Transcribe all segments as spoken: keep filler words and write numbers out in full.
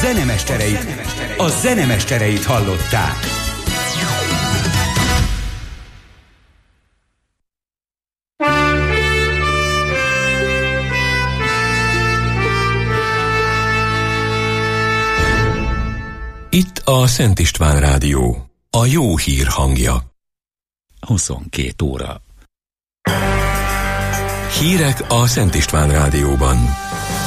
zenemestereit, a zenemestereit hallották. Itt a Szent István Rádió, a jó hír hangja. huszonkét óra. Hírek a Szent István Rádióban.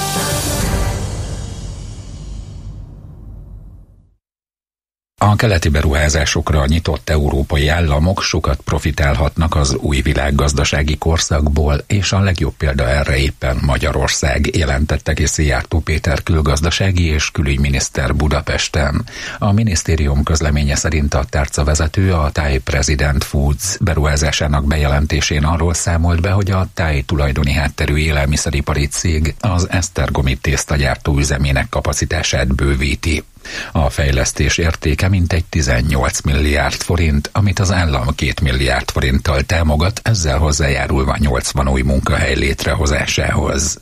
A keleti beruházásokra nyitott európai államok sokat profitálhatnak az új világgazdasági korszakból, és a legjobb példa erre éppen Magyarország, jelentette ki Szijjártó Péter külgazdasági és külügyminiszter Budapesten. A minisztérium közleménye szerint a tárcavezető a Thai President Foods beruházásának bejelentésén arról számolt be, hogy a Thai tulajdoni hátterű élelmiszeripari cég az esztergomi tésztagyártó üzemének kapacitását bővíti. A fejlesztés értéke mintegy tizennyolc milliárd forint, amit az állam két milliárd forinttal támogat, ezzel hozzájárulva nyolcvan új munkahely létrehozásához.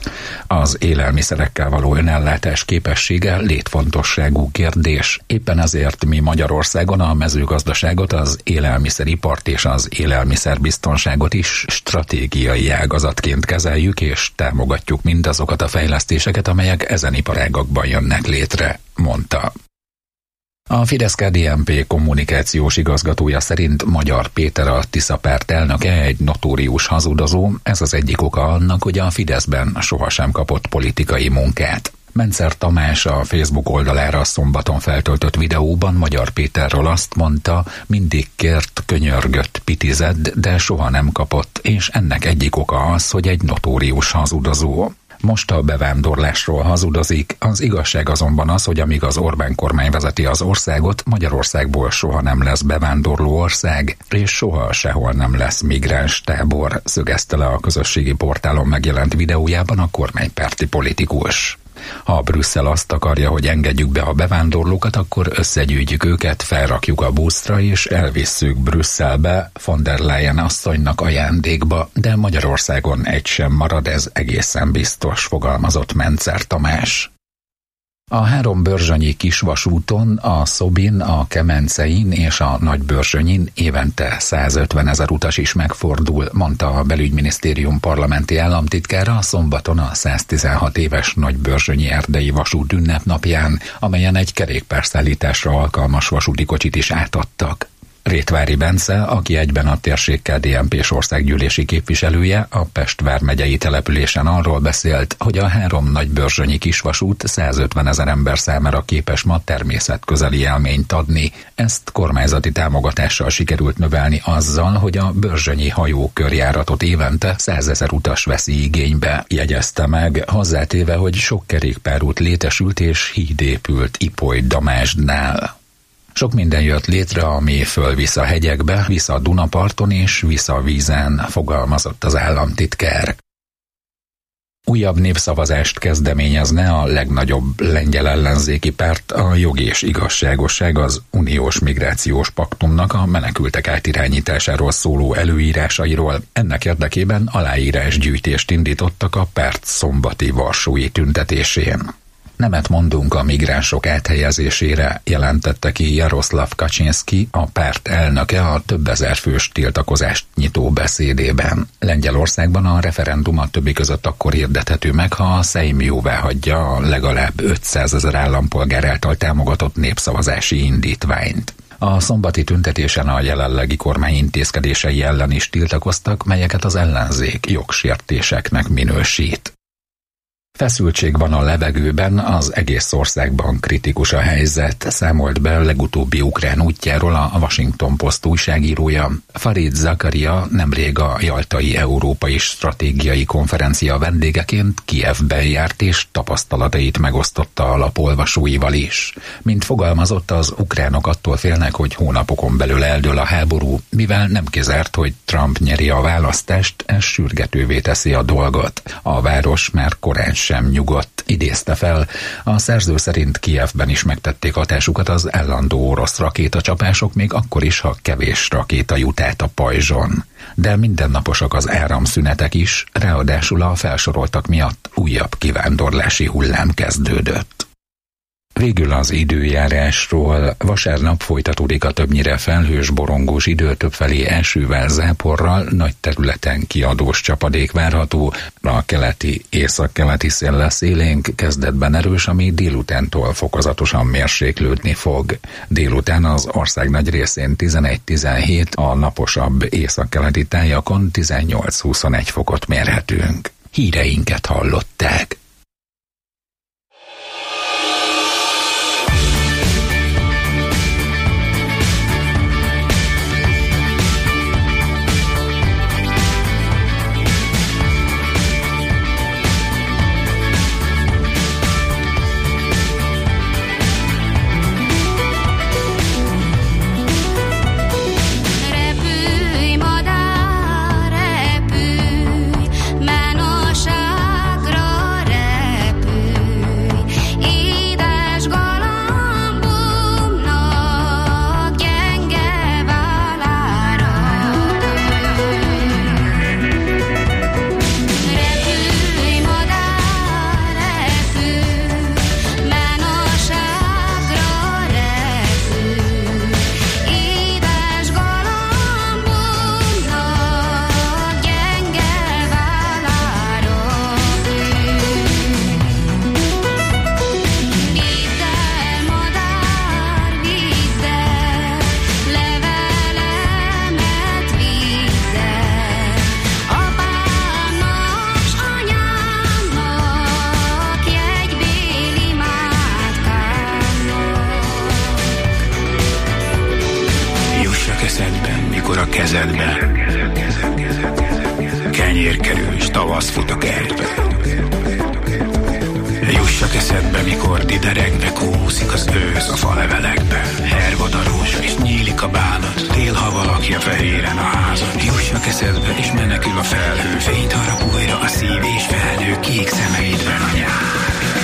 Az élelmiszerekkel való önellátás képessége létfontosságú kérdés. Éppen ezért mi Magyarországon a mezőgazdaságot, az élelmiszeripart és az élelmiszerbiztonságot is stratégiai ágazatként kezeljük, és támogatjuk mindazokat a fejlesztéseket, amelyek ezen iparágakban jönnek létre, mondta. A Fidesz-ká dé en pé kommunikációs igazgatója szerint Magyar Péter, a Tisza párt elnöke egy notórius hazudozó, ez az egyik oka annak, hogy a Fideszben sohasem kapott politikai munkát. Mencer Tamás a Facebook oldalára szombaton feltöltött videóban Magyar Péterről azt mondta, mindig kért, könyörgött, pitizett, de soha nem kapott, és ennek egyik oka az, hogy egy notórius hazudozó. Most a bevándorlásról hazudozik, az igazság azonban az, hogy amíg az Orbán kormány vezeti az országot, Magyarországból soha nem lesz bevándorló ország, és soha sehol nem lesz migráns tábor, szögezte le a közösségi portálon megjelent videójában a kormánypárti politikus. Ha Brüsszel azt akarja, hogy engedjük be a bevándorlókat, akkor összegyűjtjük őket, felrakjuk a buszra és elvisszük Brüsszelbe von der Leyen asszonynak ajándékba, de Magyarországon egy sem marad, ez egészen biztos, fogalmazott Mencer Tamás. A három börzsönyi kisvasúton, a Szobin, a Kemencein és a Nagybörzsönyin évente százötven ezer utas is megfordul, mondta a belügyminisztérium parlamenti államtitkára szombaton a száztizenhat éves Nagybörzsönyi erdei vasút ünnepnapján, amelyen egy kerékpárszállításra alkalmas vasúti kocsit is átadtak. Rétvári Bence, aki egyben a térség ká dé en pés országgyűlési képviselője, a Pest vármegyei településen arról beszélt, hogy a három nagybörzsönyi kisvasút százötven ezer ember számára képes ma természetközeli élményt adni. Ezt kormányzati támogatással sikerült növelni azzal, hogy a börzsönyi hajókörjáratot évente százezer utas veszi igénybe, jegyezte meg, hozzátéve, hogy sok kerékpárút létesült és híd épült Ipoly-Damásdnál. Sok minden jött létre, ami fölvisz a hegyekbe, visz a Dunaparton és visz a vízen, fogalmazott az államtitkár. Újabb népszavazást kezdeményezne a legnagyobb lengyel ellenzéki párt, a Jog és Igazságosság az uniós migrációs paktumnak a menekültek átirányításáról szóló előírásairól. Ennek érdekében aláírásgyűjtést indítottak a párt szombati varsói tüntetésén. Nemet mondunk a migránsok áthelyezésére, jelentette ki Jaroszlav Kaczynszki, a párt elnöke a több ezer fős tiltakozást nyitó beszédében. Lengyelországban a referendum a többi között akkor hirdethető meg, ha a Szejm jóváhagyja a legalább ötszázezer állampolgár által támogatott népszavazási indítványt. A szombati tüntetésen a jelenlegi kormány intézkedései ellen is tiltakoztak, melyeket az ellenzék jogsértéseknek minősít. Feszültség van a levegőben, az egész országban kritikus a helyzet, számolt be legutóbbi ukrán útjáról a Washington Post újságírója. Farid Zakaria nemrég a Jaltai Európai Stratégiai Konferencia vendégeként Kijevben járt és tapasztalatait megosztotta a lapolvasóival is. Mint fogalmazott, az ukránok attól félnek, hogy hónapokon belül eldől a háború, mivel nem kizárt, hogy Trump nyeri a választást, ez sürgetővé teszi a dolgot. A város már korán sem nyugodt, idézte fel. A szerző szerint Kijevben is megtették hatásukat az állandó orosz rakétacsapások, még akkor is, ha kevés rakéta jut át a pajzson. De mindennaposak az áramszünetek is, ráadásul a felsoroltak miatt újabb kivándorlási hullám kezdődött. Végül az időjárásról. Vasárnap folytatódik a többnyire felhős, borongós idő, többfelé esővel, záporral, nagy területen kiadós csapadék várható. A keleti, északkeleti szél lesz élénk, kezdetben erős, ami délutántól fokozatosan mérséklődni fog. Délután az ország nagy részén tizenegy-tizenhét, a naposabb északkeleti tájakon tizennyolc-huszonegy fokot mérhetünk. Híreinket hallották. Kenyér kerül, s tavasz fut a kertbe. Jussak eszedbe, mikor dideregve kúszik az ősz a falevelekbe. Hervadarós, és nyílik a bánat, télhava lakja fehéren a házat. Jussak eszedbe, és menekül a felhő, fényt harap újra a szív és felnő, kék szemeidben a nyár.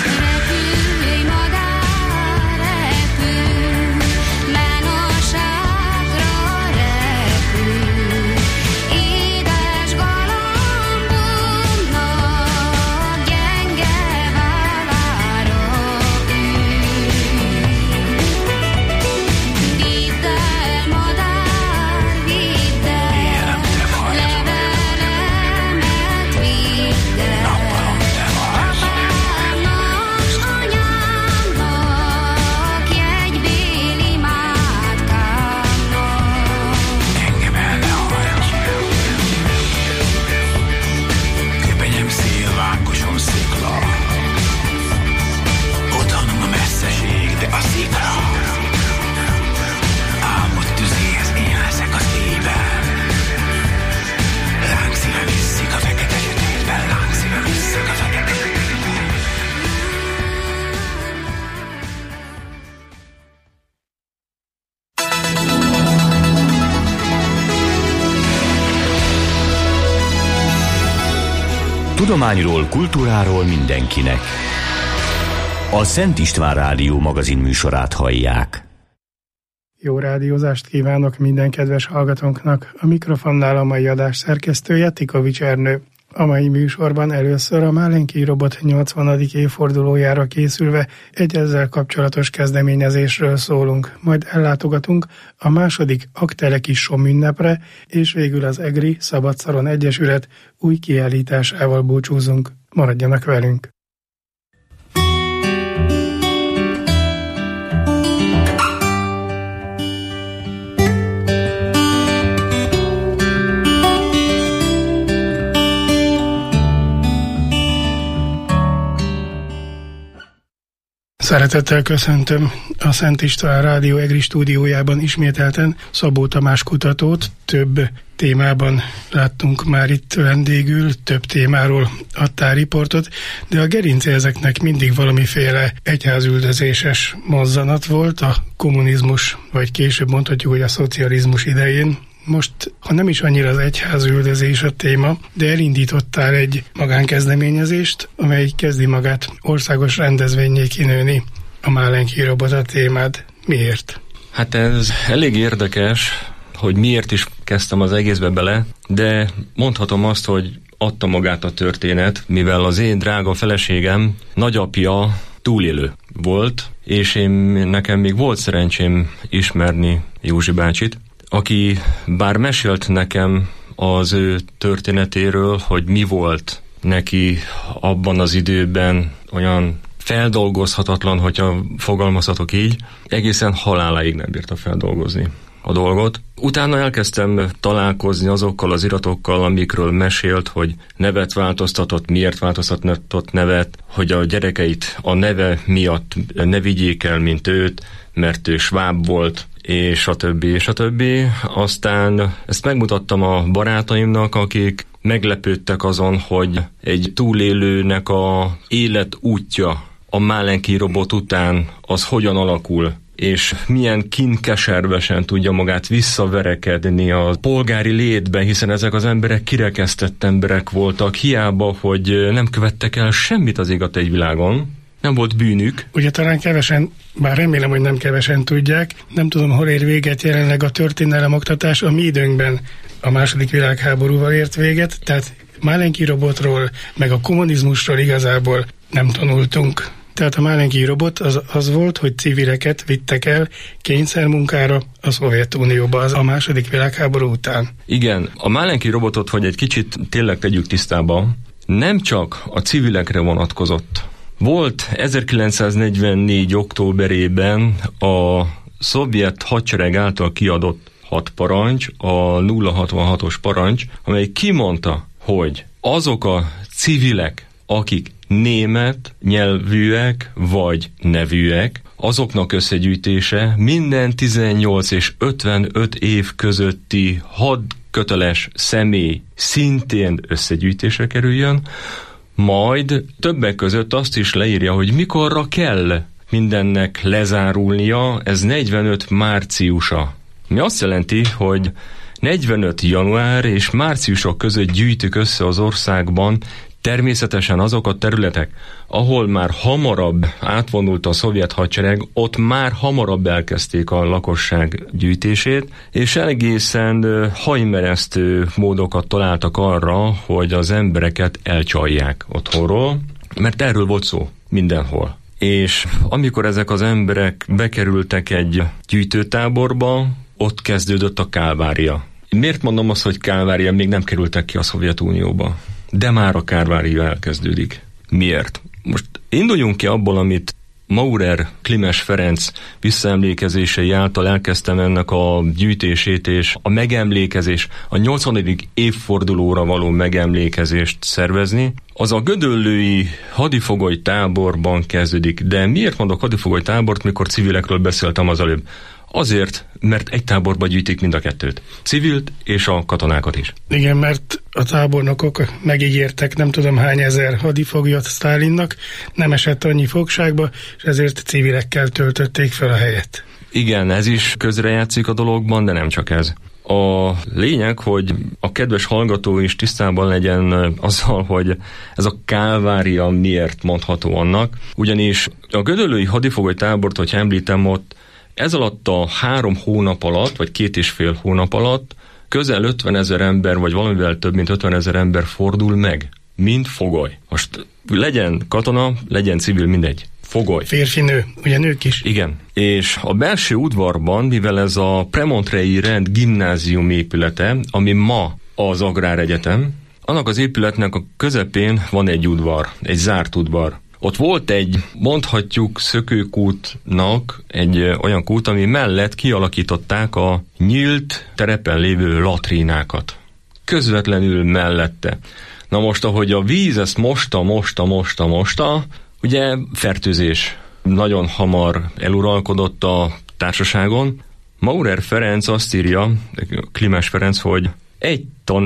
Tudományról, kultúráról mindenkinek. A Szent István Rádió magazin műsorát hallják. Jó rádiózást kívánok minden kedves hallgatónknak! A mikrofonnál a mai adás szerkesztője Tikovics Ernő. A mai műsorban először a Málenki robot nyolcvanadik évfordulójára készülve egy ezzel kapcsolatos kezdeményezésről szólunk, majd ellátogatunk a második Akteleki Som ünnepre, és végül az EGRI Szabadszaron Egyesület új kiállításával búcsúzunk. Maradjanak velünk! Szeretettel köszöntöm a Szent István Rádió EGRI stúdiójában ismételten Szabó Tamás kutatót. Több témában láttunk már itt vendégül, több témáról adtál riportot, de a gerince ezeknek mindig valamiféle egyházüldözéses mozzanat volt a kommunizmus, vagy később mondhatjuk, hogy a szocializmus idején. Most, ha nem is annyira az egyházüldözés a téma, de elindítottál egy magánkezdeményezést, amely kezdi magát országos rendezvényé kinőni. A Málenki robot a témád. Miért? Hát ez elég érdekes, hogy miért is kezdtem az egészbe bele, de mondhatom azt, hogy adta magát a történet, mivel az én drága feleségem nagyapja túlélő volt, és én, nekem még volt szerencsém ismerni Józsi bácsit, aki bár mesélt nekem az ő történetéről, hogy mi volt neki abban az időben olyan feldolgozhatatlan, hogyha fogalmazhatok így, egészen haláláig nem bírta feldolgozni a dolgot. Utána elkezdtem találkozni azokkal az iratokkal, amikről mesélt, hogy nevet változtatott, miért változtatott nevet, hogy a gyerekeit a neve miatt ne vigyék el, mint őt, mert ő sváb volt, és a többi, és a többi. Aztán ezt megmutattam a barátaimnak, akik meglepődtek azon, hogy egy túlélőnek a életútja a Málenki robot után az hogyan alakul, és milyen kínkeservesen tudja magát visszaverekedni a polgári létben, hiszen ezek az emberek kirekesztett emberek voltak, hiába, hogy nem követtek el semmit az ég egy világon, nem volt bűnük. Ugye talán kevesen, bár remélem, hogy nem kevesen tudják, nem tudom, hol ér véget jelenleg a történelemoktatás, a mi időnkben a második világháborúval ért véget, tehát Málenki robotról, meg a kommunizmusról igazából nem tanultunk. Tehát a Málenki robot az, az volt, hogy civileket vittek el kényszermunkára a Szovjetunióba az a második világháború után. Igen, a Málenki robotot, hogy egy kicsit tényleg tegyük tisztába, nem csak a civilekre vonatkozott. Volt ezerkilencszáznegyvennégy októberében a szovjet hadsereg által kiadott hat parancs, a nulla hatvanhatos parancs, amely kimondta, hogy azok a civilek, akik német nyelvűek vagy nevűek, azoknak összegyűjtése minden tizennyolc és ötvenöt év közötti hadköteles személy szintén összegyűjtésre kerüljön, majd többek között azt is leírja, hogy mikorra kell mindennek lezárulnia, ez negyvenöt márciusa. Mi azt jelenti, hogy negyvenöt január és márciusok között gyűjtük össze az országban természetesen azok a területek, ahol már hamarabb átvonult a szovjet hadsereg, ott már hamarabb elkezdték a lakosság gyűjtését, és egészen hajmeresztő módokat találtak arra, hogy az embereket elcsalják otthonról, mert erről volt szó mindenhol. És amikor ezek az emberek bekerültek egy gyűjtőtáborba, ott kezdődött a kálvária. Miért mondom azt, hogy kálvária, még nem kerültek ki a Szovjetunióba? De már a kálvária elkezdődik. Miért? Most induljunk ki abból, amit Maurer Klimes Ferenc visszaemlékezései által elkezdtem ennek a gyűjtését, és a megemlékezés, a nyolcvanadik évfordulóra való megemlékezést szervezni. Az a gödöllői hadifogoly táborban kezdődik. De miért mondok hadifogoly tábort, mikor civilekről beszéltem az előbb? Azért, mert egy táborba gyűjtik mind a kettőt. Civilt és a katonákat is. Igen, mert a tábornokok megígértek nem tudom hány ezer hadifoglyot Sztálinnak, nem esett annyi fogságba, és ezért civilekkel töltötték fel a helyet. Igen, ez is közrejátszik a dologban, de nem csak ez. A lényeg, hogy a kedves hallgató is tisztában legyen azzal, hogy ez a kálvária miért mondható annak, ugyanis a gödöllői hadifogoly tábort, hogyha említem, ott ez alatt a három hónap alatt, vagy két és fél hónap alatt közel ötvenezer ember, vagy valamivel több, mint ötvenezer ember fordul meg, mint fogoly. Most legyen katona, legyen civil, mindegy. Fogoly. Férfi-nő, ugye nők is. Igen. És a belső udvarban, mivel ez a Premontrei Rend gimnázium épülete, ami ma az Agráregyetem, annak az épületnek a közepén van egy udvar, egy zárt udvar. Ott volt egy, mondhatjuk szökőkútnak egy olyan kút, ami mellett kialakították a nyílt terepen lévő latrínákat. Közvetlenül mellette. Na most, ahogy a víz ezt mosta, mosta, mosta, mosta, ugye fertőzés nagyon hamar eluralkodott a társaságon. Maurer Ferenc azt írja, Klimes Ferenc, hogy egy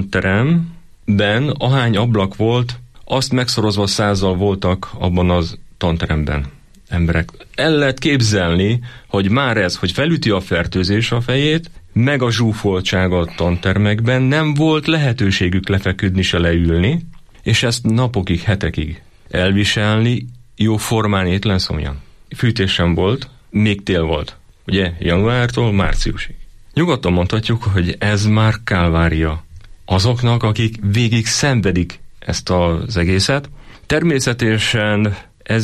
tanteremben ahány ablak volt, azt megszorozva százzal voltak abban az tanteremben emberek. El lehet képzelni, hogy már ez, hogy felüti a fertőzés a fejét, meg a zsúfoltság a tantermekben, nem volt lehetőségük lefeküdni se leülni, és ezt napokig, hetekig elviselni, jó formán étlen szomjan. Fűtés sem volt, még tél volt. Ugye, januártól márciusig. Nyugodtan mondhatjuk, hogy ez már kálvária azoknak, akik végig szenvedik ezt az egészet. Természetesen ez itt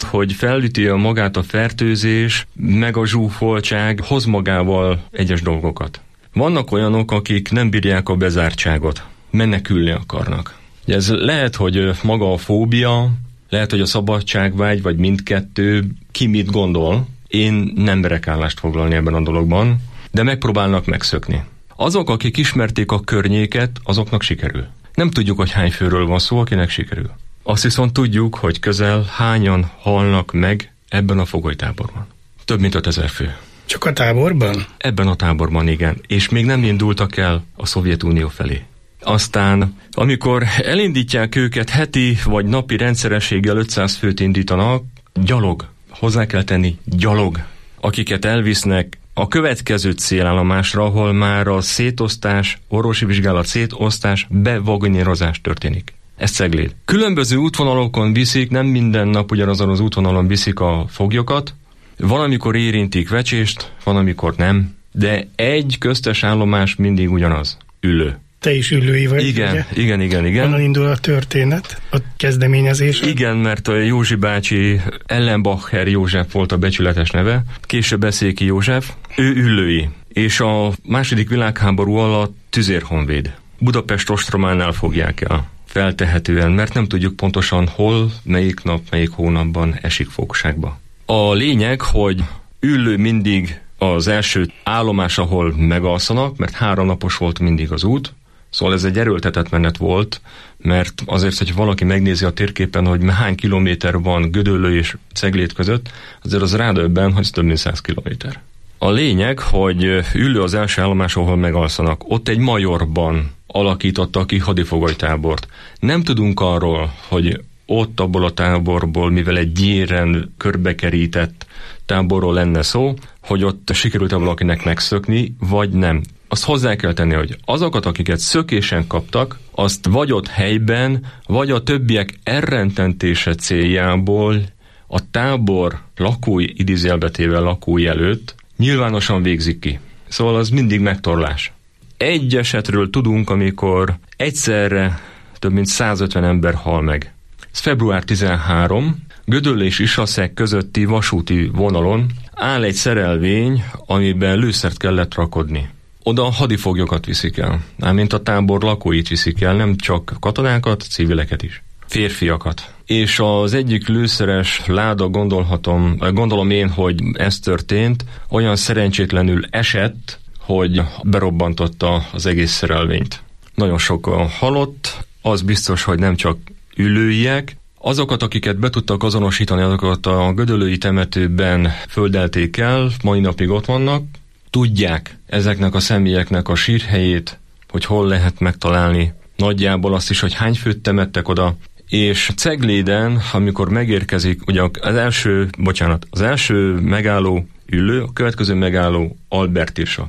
hogy felüti a magát a fertőzés, meg a zsúfoltság, hoz magával egyes dolgokat. Vannak olyanok, akik nem bírják a bezártságot, menekülni akarnak. Ez lehet, hogy maga a fóbia, lehet, hogy a szabadságvágy, vagy mindkettő, ki mit gondol. Én nem merek állást foglalni ebben a dologban, de megpróbálnak megszökni. Azok, akik ismerték a környéket, azoknak sikerül. Nem tudjuk, hogy hány főről van szó, akinek sikerül. Azt viszont tudjuk, hogy közel hányan halnak meg ebben a fogolytáborban. Több mint ötezer fő. Csak a táborban? Ebben a táborban, igen. És még nem indultak el a Szovjetunió felé. Aztán, amikor elindítják őket heti vagy napi rendszerességgel ötszáz főt indítanak, gyalog, hozzá kell tenni, gyalog, akiket elvisznek a következő célállomásra, ahol már a szétosztás, orvosi vizsgálat szétosztás, bevagonírozás történik. Ez Cegléd. Különböző útvonalokon viszik, nem minden nap ugyanazon az útvonalon viszik a foglyokat, van, amikor érintik Vecsést, van, amikor nem, de egy köztes állomás mindig ugyanaz, Üllő. Te is Üllői vagy, igen, ugye? Igen, igen, igen. Honnan indul a történet, a kezdeményezés? Igen, mert a Józsi bácsi, Ellenbacher József volt a becsületes neve, később Beszéki József, ő Üllői, és a második világháború alatt tüzérhonvéd. Budapest ostrománál fogják el, feltehetően, mert nem tudjuk pontosan hol, melyik nap, melyik hónapban esik fogságba. A lényeg, hogy Üllő mindig az első állomás, ahol megalszanak, mert három napos volt mindig az út, szóval ez egy erőltetett menet volt, mert azért, hogy valaki megnézi a térképen, hogy hány kilométer van Gödöllő és Cegléd között, azért az rádöbben, hogy több mint száz kilométer. A lényeg, hogy Üllő az első állomás, ahol megalszanak. Ott egy majorban alakította ki hadifogolytábort. Nem tudunk arról, hogy ott abból a táborból, mivel egy gyéren körbekerített táborról lenne szó, hogy ott sikerült-e valakinek megszökni, vagy nem. Azt hozzá kell tenni, hogy azokat, akiket szökésen kaptak, azt vagy ott helyben, vagy a többiek elrententése céljából a tábor lakói, idézőjelbetével lakói előtt nyilvánosan végzik ki. Szóval az mindig megtorlás. Egy esetről tudunk, amikor egyszerre több mint százötven ember hal meg. Ez február tizenharmadika, Gödöllő és Isaszeg közötti vasúti vonalon áll egy szerelvény, amiben lőszert kellett rakodni. Oda hadifoglyokat viszik el, mármint a tábor lakóit viszik el, nem csak katonákat, civileket is. Férfiakat. És az egyik lőszeres láda, gondolhatom, gondolom én, hogy ez történt, olyan szerencsétlenül esett, hogy berobbantotta az egész szerelvényt. Nagyon sok a halott, az biztos, hogy nem csak üllőiek. Azokat, akiket be tudtak azonosítani, azokat a gödöllői temetőben földelték el, mai napig ott vannak, tudják ezeknek a személyeknek a sírhelyét, hogy hol lehet megtalálni, nagyjából azt is, hogy hány főt temettek oda, és Cegléden, amikor megérkezik, ugye az első, bocsánat, az első megálló Üllő, a következő megálló Albertirsa.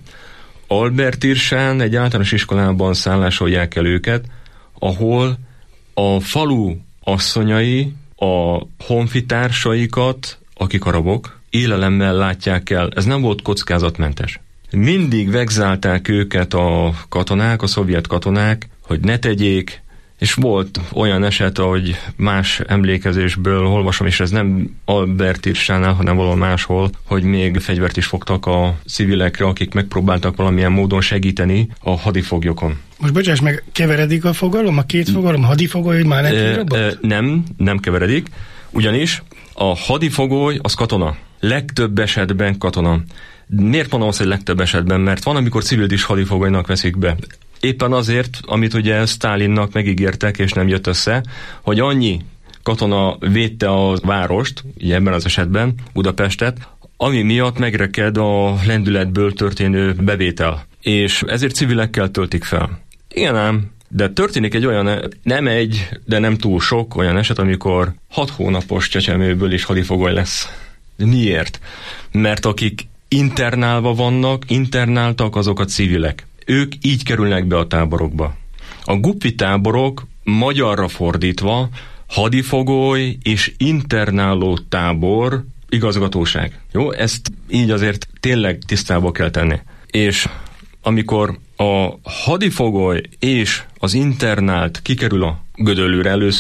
Albertirsán egy általános iskolában szállásolják el őket, ahol a falu asszonyai a honfitársaikat, akik arabok, élelemmel látják el. Ez nem volt kockázatmentes. Mindig vegzálták őket a katonák, a szovjet katonák, hogy ne tegyék, és volt olyan eset, ahogy más emlékezésből olvasom, és ez nem Albertirsánál, hanem valahol máshol, hogy még fegyvert is fogtak a civilekre, akik megpróbáltak valamilyen módon segíteni a hadifoglyokon. Most bocsáss meg, keveredik a fogalom, a két fogalom, a hadifogoly már nem e, e, Nem, nem keveredik, ugyanis a hadifogoly az katona. Legtöbb esetben katona. Miért mondom azt, hogy legtöbb esetben? Mert van, amikor civil is hadifogolynak veszik be. Éppen azért, amit ugye Sztálinnak megígértek, és nem jött össze, hogy annyi katona védte a várost, ugye ebben az esetben, Budapestet, ami miatt megreked a lendületből történő bevétel. És ezért civilekkel töltik fel. Igen ám, de történik egy olyan, nem egy, de nem túl sok olyan eset, amikor hat hónapos csecsemőből is hadifogoly lesz. De miért? Mert akik internálva vannak, internáltak azok a civilek. Ők így kerülnek be a táborokba. A guppi táborok magyarra fordítva hadifogoly és internáló tábor igazgatóság. Jó, ezt így azért tényleg tisztába kell tenni. És amikor a hadifogoly és az internált kikerül a Gödöllőre először,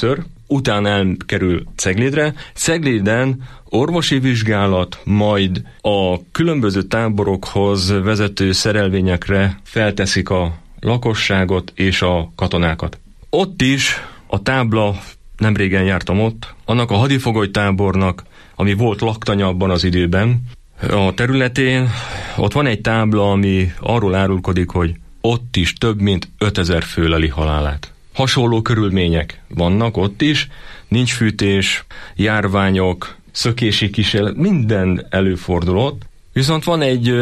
utána elkerül Ceglédre, Cegléden orvosi vizsgálat, majd a különböző táborokhoz vezető szerelvényekre felteszik a lakosságot és a katonákat. Ott is a tábla, nem régen jártam ott, annak a hadifogolytábornak, ami volt laktanya abban az időben, a területén ott van egy tábla, ami arról árulkodik, hogy ott is több mint ötezer fő leli halálát. Hasonló körülmények vannak ott is, nincs fűtés, járványok, szökési kísérlet, minden előfordulott. Viszont van egy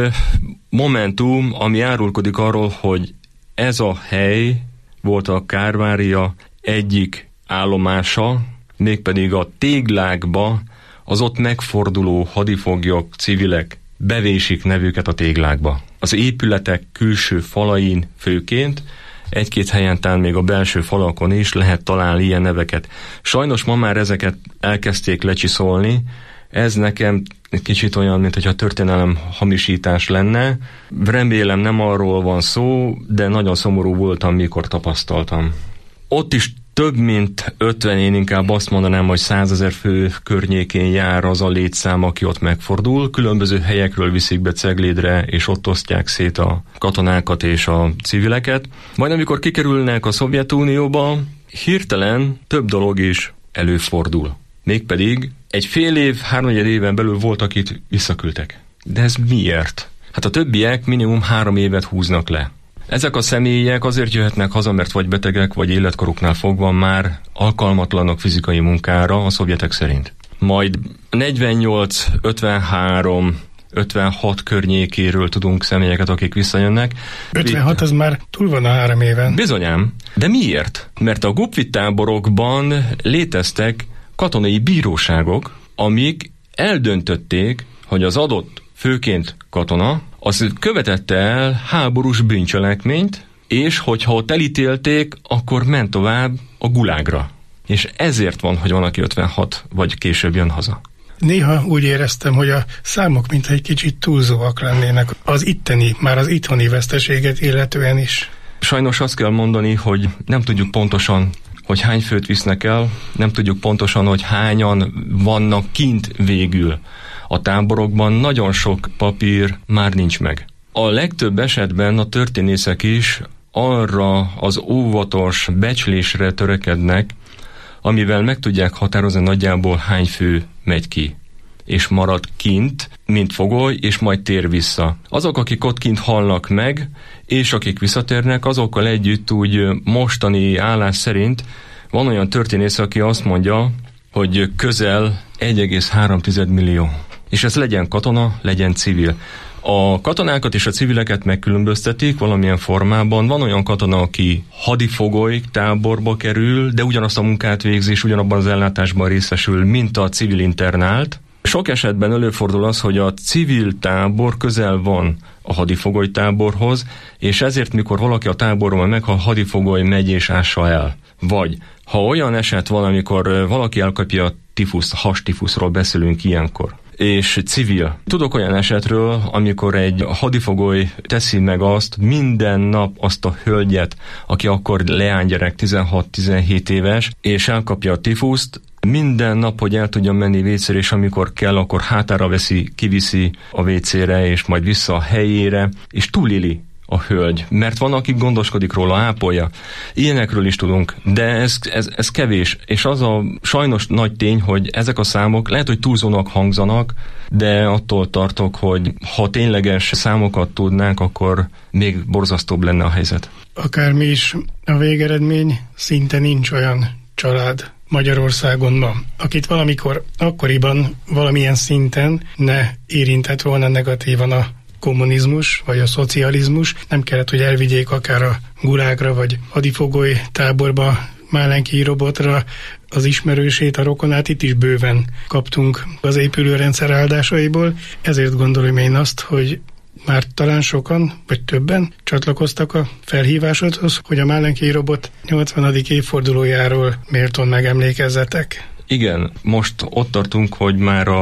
momentum, ami árulkodik arról, hogy ez a hely volt a Kálvária egyik állomása, mégpedig a téglákba az ott megforduló hadifoglyok, civilek bevésik nevüket a téglákba. Az épületek külső falain főként, egy-két helyen talán még a belső falakon is lehet találni ilyen neveket. Sajnos ma már ezeket elkezdték lecsiszolni, ez nekem kicsit olyan, mint hogyha történelem hamisítás lenne. Remélem nem arról van szó, de nagyon szomorú voltam, mikor tapasztaltam. Ott is több mint ötven, én inkább azt mondanám, hogy százezer fő környékén jár az a létszám, aki ott megfordul. Különböző helyekről viszik be Ceglédre, és ott osztják szét a katonákat és a civileket. Majd amikor kikerülnek a Szovjetunióba, hirtelen több dolog is előfordul. Mégpedig egy fél év, háromnegyed éven belül volt, akit visszaküldtek. De ez miért? Hát a többiek minimum három évet húznak le. Ezek a személyek azért jöhetnek haza, mert vagy betegek, vagy életkoruknál fogva már alkalmatlanok fizikai munkára a szovjetek szerint. Majd negyvennyolc, ötvenhárom, ötvenhat környékéről tudunk személyeket, akik visszajönnek. ötvenhat az már túl van a három éven. Bizonyám. De miért? Mert a Gupvit táborokban léteztek katonai bíróságok, amik eldöntötték, hogy az adott főként katona, az követette el háborús bűncselekményt, és hogyha ott elítélték, akkor ment tovább a gulágra. És ezért van, hogy van, aki ötvenhat vagy később jön haza. Néha úgy éreztem, hogy a számok mintha egy kicsit túlzóak lennének az itteni, már az itthoni veszteséget illetően is. Sajnos azt kell mondani, hogy nem tudjuk pontosan, hogy hány főt visznek el, nem tudjuk pontosan, hogy hányan vannak kint végül. A táborokban nagyon sok papír már nincs meg. A legtöbb esetben a történészek is arra az óvatos becslésre törekednek, amivel meg tudják határozni nagyjából hány fő megy ki, és marad kint, mint fogoly, és majd tér vissza. Azok, akik ott kint halnak meg, és akik visszatérnek, azokkal együtt úgy mostani állás szerint van olyan történész, aki azt mondja, hogy közel egy egész három millió. És ez legyen katona, legyen civil. A katonákat és a civileket megkülönböztetik valamilyen formában. Van olyan katona, aki hadifogoly táborba kerül, de ugyanazt a munkát végzi, és ugyanabban az ellátásban részesül, mint a civil internált. Sok esetben előfordul az, hogy a civil tábor közel van a hadifogoly táborhoz, és ezért, mikor valaki a táborban meghal, hadifogoly megy és ássa el. Vagy ha olyan eset van, amikor valaki elkapja a tifuszt, hastifuszról beszélünk ilyenkor, és civil. Tudok olyan esetről, amikor egy hadifogoly teszi meg azt, minden nap azt a hölgyet, aki akkor leánygyerek, tizenhat-tizenhét éves, és elkapja a tifuszt, minden nap, hogy el tudjon menni vécére, és amikor kell, akkor hátára veszi, kiviszi a vécére, és majd vissza a helyére, és túléli a hölgy, mert van, aki gondoskodik róla, ápolja. Ilyenekről is tudunk, de ez, ez, ez kevés, és az a sajnos nagy tény, hogy ezek a számok lehet, hogy túlzónak hangzanak, de attól tartok, hogy ha tényleges számokat tudnánk, akkor még borzasztóbb lenne a helyzet. Akármi is a végeredmény, szinte nincs olyan család Magyarországon ma, akit valamikor akkoriban valamilyen szinten ne érintett volna negatívan a kommunizmus, vagy a szocializmus, nem kellett, hogy elvigyék akár a gulágra, vagy hadifogoly táborba, Málenki robotra az ismerősét, a rokonát, itt is bőven kaptunk az épülőrendszer áldásaiból, ezért gondolom én azt, hogy már talán sokan, vagy többen csatlakoztak a felhívásodhoz, hogy a Málenki robot nyolcvanadik évfordulójáról méltón megemlékezzetek. Igen, most ott tartunk, hogy már a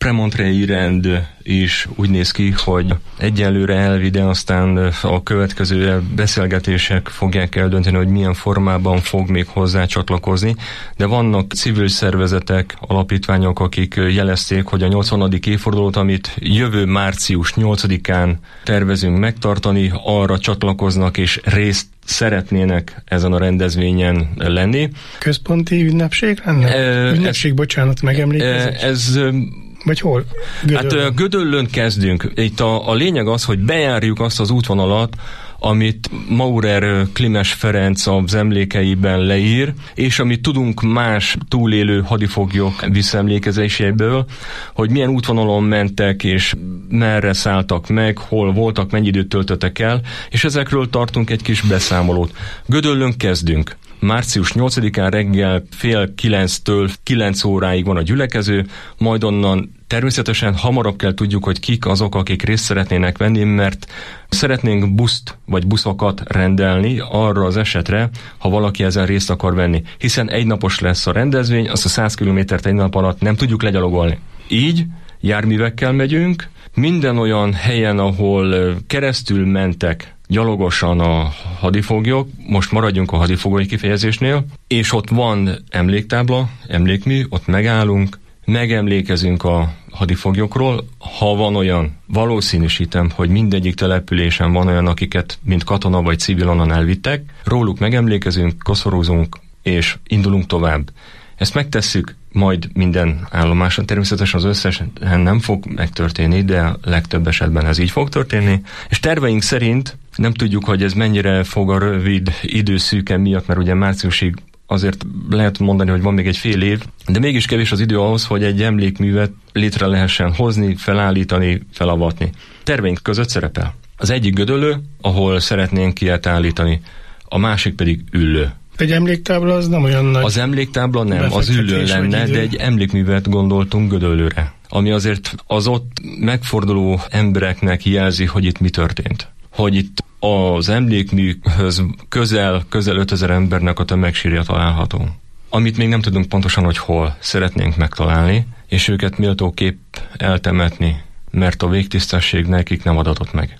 premontrei rend is úgy néz ki, hogy egyelőre elvi, de aztán a következő beszélgetések fogják eldönteni, hogy milyen formában fog még hozzá csatlakozni, de vannak civil szervezetek, alapítványok, akik jelezték, hogy a nyolcvanadik évfordulót, amit jövő március nyolcadikán tervezünk megtartani, arra csatlakoznak és részt szeretnének ezen a rendezvényen lenni. Központi ünnepség lenne? E, ünnepség, ez, bocsánat, megemlékezés? Ez... Vagy hol? Gödöllön. Hát Gödöllön kezdünk. Itt a, a lényeg az, hogy bejárjuk azt az útvonalat, amit Maurer Klimes Ferenc az emlékeiben leír, és amit tudunk más túlélő hadifoglyok visszaemlékezéséből, hogy milyen útvonalon mentek, és merre szálltak meg, hol voltak, mennyi időt töltöttek el, és ezekről tartunk egy kis beszámolót. Gödöllön kezdünk. március nyolcadikán reggel fél kilenctől kilenc óráig van a gyülekező, majd onnan természetesen hamarabb kell tudjuk, hogy kik azok, akik részt szeretnének venni, mert szeretnénk buszt vagy buszokat rendelni arra az esetre, ha valaki ezen részt akar venni. Hiszen egynapos lesz a rendezvény, azt a száz kilométert egy nap alatt nem tudjuk legyalogolni. Így járművekkel megyünk, minden olyan helyen, ahol keresztül mentek gyalogosan a hadifoglyok, most maradjunk a hadifogói kifejezésnél, és ott van emléktábla, emlékmű, ott megállunk, megemlékezünk a hadifoglyokról, ha van olyan, valószínűsítem, hogy mindegyik településen van olyan, akiket mint katona vagy civil onnan elvittek, róluk megemlékezünk, koszorúzunk, és indulunk tovább. Ezt megtesszük majd minden állomáson, természetesen az összesen nem fog megtörténni, de legtöbb esetben ez így fog történni, és terveink szerint nem tudjuk, hogy ez mennyire fog a rövid időszűke miatt, mert ugye márciusig azért lehet mondani, hogy van még egy fél év, de mégis kevés az idő ahhoz, hogy egy emlékművet létre lehessen hozni, felállítani, felavatni. Terveink között szerepel az egyik Gödöllő, ahol szeretnénk ilyet állítani, a másik pedig Üllő. Egy emléktábla az nem olyan nagy... Az emléktábla nem, az Üllőn lenne, de egy emlékművet gondoltunk Gödöllőre, ami azért az ott megforduló embereknek jelzi, hogy itt mi történt. Hogy itt az emlékműhöz közel, közel ötezer embernek a tömegsírja található. Amit még nem tudunk pontosan, hogy hol szeretnénk megtalálni, és őket méltóképp eltemetni, mert a végtisztesség nekik nem adatott meg.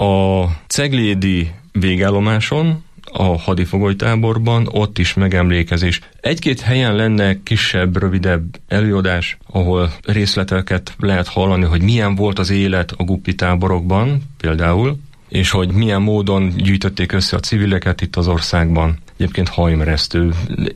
A ceglédi végállomáson, a hadifogolytáborban, ott is megemlékezés. Egy-két helyen lenne kisebb, rövidebb előadás, ahol részleteket lehet hallani, hogy milyen volt az élet a guppi táborokban, például, és hogy milyen módon gyűjtötték össze a civileket itt az országban. Egyébként hajmeresztő.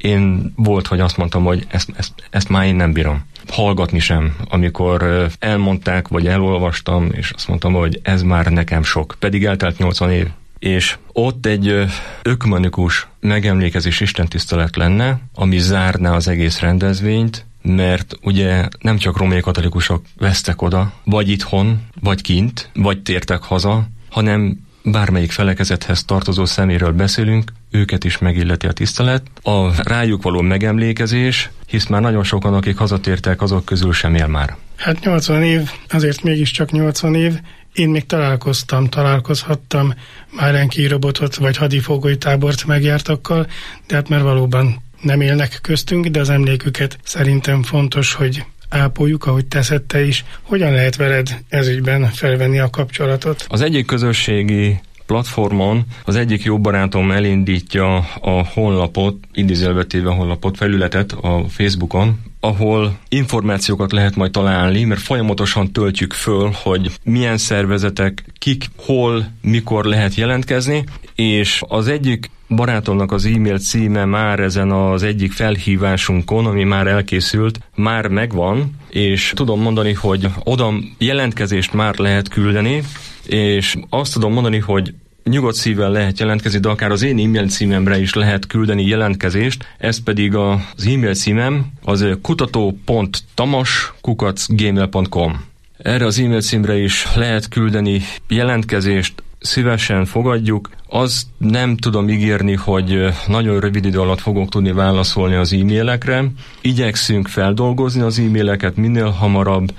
Én volt, hogy azt mondtam, hogy ezt, ezt, ezt már én nem bírom. Hallgatni sem, amikor elmondták, vagy elolvastam, és azt mondtam, hogy ez már nekem sok. Pedig eltelt nyolcvan év. És ott egy ökumenikus megemlékezés istentisztelet lenne, ami zárná az egész rendezvényt, mert ugye nem csak római katolikusok vesztek oda, vagy itthon, vagy kint, vagy tértek haza, hanem bármelyik felekezethez tartozó szeméről beszélünk, őket is megilleti a tisztelet. A rájuk való megemlékezés, hisz már nagyon sokan, akik hazatértek, azok közül sem él már. Hát nyolcvan év, azért mégiscsak nyolcvan év. Én még találkoztam, találkozhattam Márenki robotot vagy hadifogolytábort megjártakkal, de hát már valóban nem élnek köztünk, de az emléküket szerintem fontos, hogy ápoljuk, ahogy teszed te is. Hogyan lehet veled ezügyben felvenni a kapcsolatot? Az egyik közösségi platformon az egyik jó barátom elindítja a honlapot, idézőjelbetéve honlapot, felületet a Facebookon, ahol információkat lehet majd találni, mert folyamatosan töltjük föl, hogy milyen szervezetek, kik, hol, mikor lehet jelentkezni, és az egyik barátomnak az e-mail címe már ezen az egyik felhívásunkon, ami már elkészült, már megvan, és tudom mondani, hogy oda jelentkezést már lehet küldeni, és azt tudom mondani, hogy nyugodt szívvel lehet jelentkezni, de akár az én e-mail címemre is lehet küldeni jelentkezést, ez pedig az e-mail címem az kutató pont tamas kukac gmail pont com. Erre az e-mail címre is lehet küldeni jelentkezést, szívesen fogadjuk. Azt nem tudom ígérni, hogy nagyon rövid idő alatt fogok tudni válaszolni az e-mailekre. Igyekszünk feldolgozni az e-maileket minél hamarabb,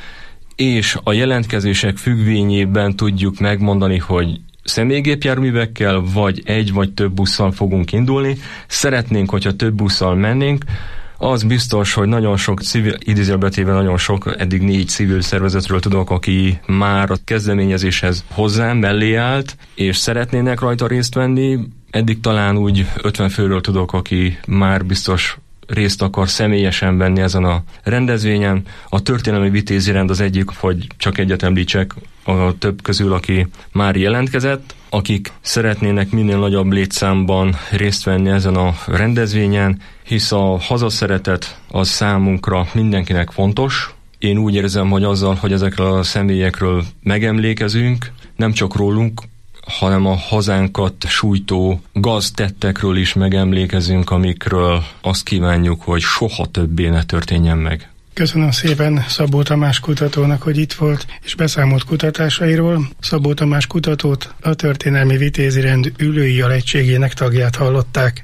és a jelentkezések függvényében tudjuk megmondani, hogy személygépjárművekkel, vagy egy vagy több busszal fogunk indulni. Szeretnénk, hogyha több busszal mennénk, Az biztos, hogy nagyon sok civil, idézőjelbetéve nagyon sok, eddig négy civil szervezetről tudok, aki már a kezdeményezéshez hozzám mellé állt, és szeretnének rajta részt venni. Eddig talán úgy ötven főről tudok, aki már biztos részt akar személyesen venni ezen a rendezvényen. A történelmi vitézi rend az egyik, hogy csak egyet említsek a több közül, aki már jelentkezett, akik szeretnének minél nagyobb létszámban részt venni ezen a rendezvényen, hisz a hazaszeretet az számunkra mindenkinek fontos. Én úgy érzem, hogy azzal, hogy ezekről a személyekről megemlékezünk, nem csak rólunk, hanem a hazánkat sújtó gaztettekről is megemlékezünk, amikről azt kívánjuk, hogy soha többé ne történjen meg. Köszönöm szépen Szabó Tamás kutatónak, hogy itt volt, és beszámolt kutatásairól. Szabó Tamás kutatót, a Történelmi Vitézi Rend ülői alegységének tagját hallották.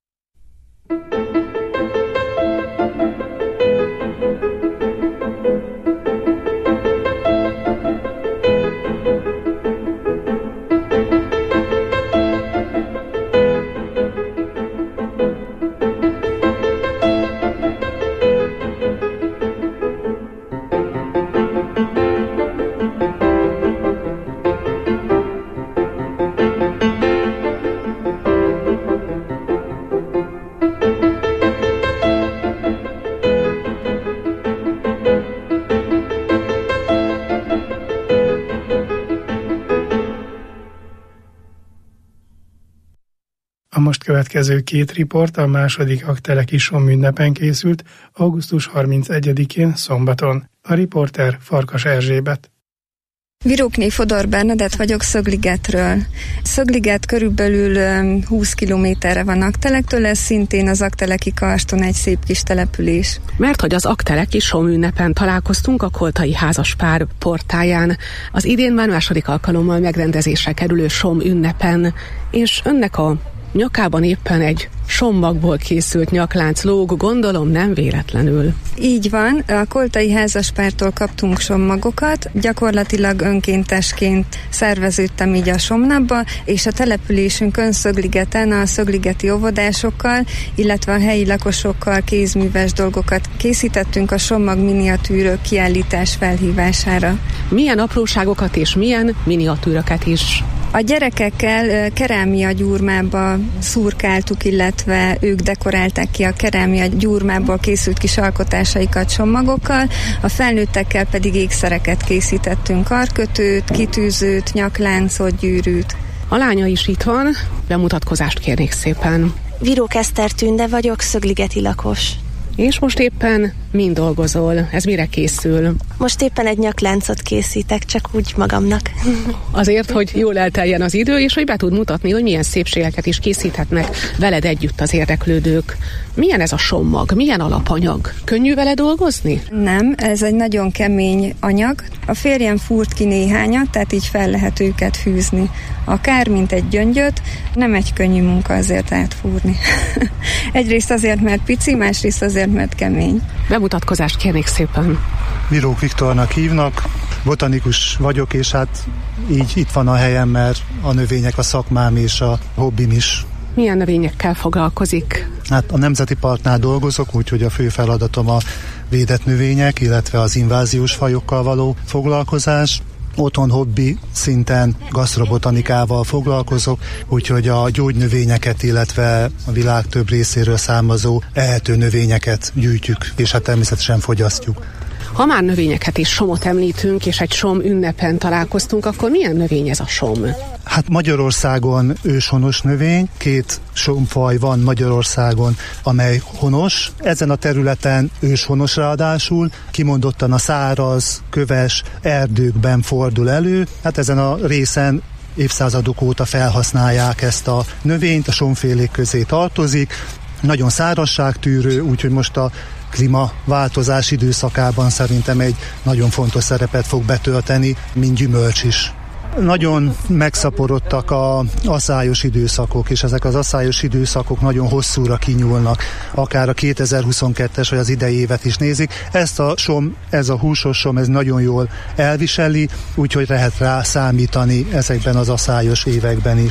A most következő két riport a második Aggteleki Somm ünnepen készült, augusztus harmincegyedikén szombaton. A riporter Farkas Erzsébet. Virókné Fodor Bernadett vagyok Szögligetről. Szögliget körülbelül húsz kilométerre van Aggtelektől, ez szintén az Aggteleki karston egy szép kis település. Mert hogy az Aggteleki Somm ünnepen találkoztunk a koltai házaspár portáján, az idén már második alkalommal megrendezésre kerülő Somm ünnepen, és önnek a nyakában éppen egy sommagból készült nyaklánc lóg, gondolom nem véletlenül. Így van, a koltai házaspártól kaptunk sommagokat, gyakorlatilag önkéntesként szerveződtem így a Sommnapba, és a településünkön Szögligeten a szögligeti óvodásokkal, illetve a helyi lakosokkal kézműves dolgokat készítettünk a sommag miniatűrök kiállítás felhívására. Milyen apróságokat és milyen miniatűröket is? A gyerekekkel kerámia gyurmába szurkáltuk, illetve ők dekorálták ki a kerámia gyurmából készült kis alkotásaikat sommagokkal, a felnőttekkel pedig ékszereket készítettünk, karkötőt, kitűzőt, nyakláncot, gyűrűt. A lánya is itt van, bemutatkozást kérnék szépen. Virók Eszter Tünde vagyok, szögligeti lakos. És most éppen mind dolgozol? Ez mire készül? Most éppen egy nyakláncot készítek, csak úgy magamnak. Azért, hogy jól elteljen az idő, és hogy be tud mutatni, hogy milyen szépségeket is készíthetnek veled együtt az érdeklődők. Milyen ez a sommag? Milyen alapanyag? Könnyű vele dolgozni? Nem, ez egy nagyon kemény anyag. A férjem fúrt ki néhányat, tehát így fel lehet őket fűzni. Akár, mint egy gyöngyöt, nem egy könnyű munka azért átfúrni. Egyrészt azért, mert pici, másrészt azért, mert kemény. Bemutatkozást kérnék szépen. Virók Viktornak hívnak, botanikus vagyok, és hát így itt van a helyem, mert a növények a szakmám és a hobbim is. Milyen növényekkel foglalkozik? Hát a Nemzeti Parknál dolgozok, úgyhogy a fő feladatom a védett növények, illetve az inváziós fajokkal való foglalkozás. Otthon hobbi szinten gasztrobotanikával foglalkozok, úgyhogy a gyógynövényeket, illetve a világ több részéről származó ehető növényeket gyűjtjük, és hát természetesen fogyasztjuk. Ha már növényeket és sommot említünk, és egy somm ünnepen találkoztunk, akkor milyen növény ez a somm? Hát Magyarországon őshonos növény, két sommfaj van Magyarországon, amely honos. Ezen a területen őshonos ráadásul, kimondottan a száraz, köves erdőkben fordul elő. Hát ezen a részen évszázadok óta felhasználják ezt a növényt, a sommfélék közé tartozik. Nagyon szárazságtűrő, úgyhogy most a klímaváltozás időszakában szerintem egy nagyon fontos szerepet fog betölteni, mint gyümölcs is. Nagyon megszaporodtak az aszályos időszakok, és ezek az aszályos időszakok nagyon hosszúra kinyúlnak, akár a kétezer-huszonkettes vagy az idei évet is nézik. Ezt a somm, ez a húsos somm, ez nagyon jól elviseli, úgyhogy lehet rá számítani ezekben az aszályos években is.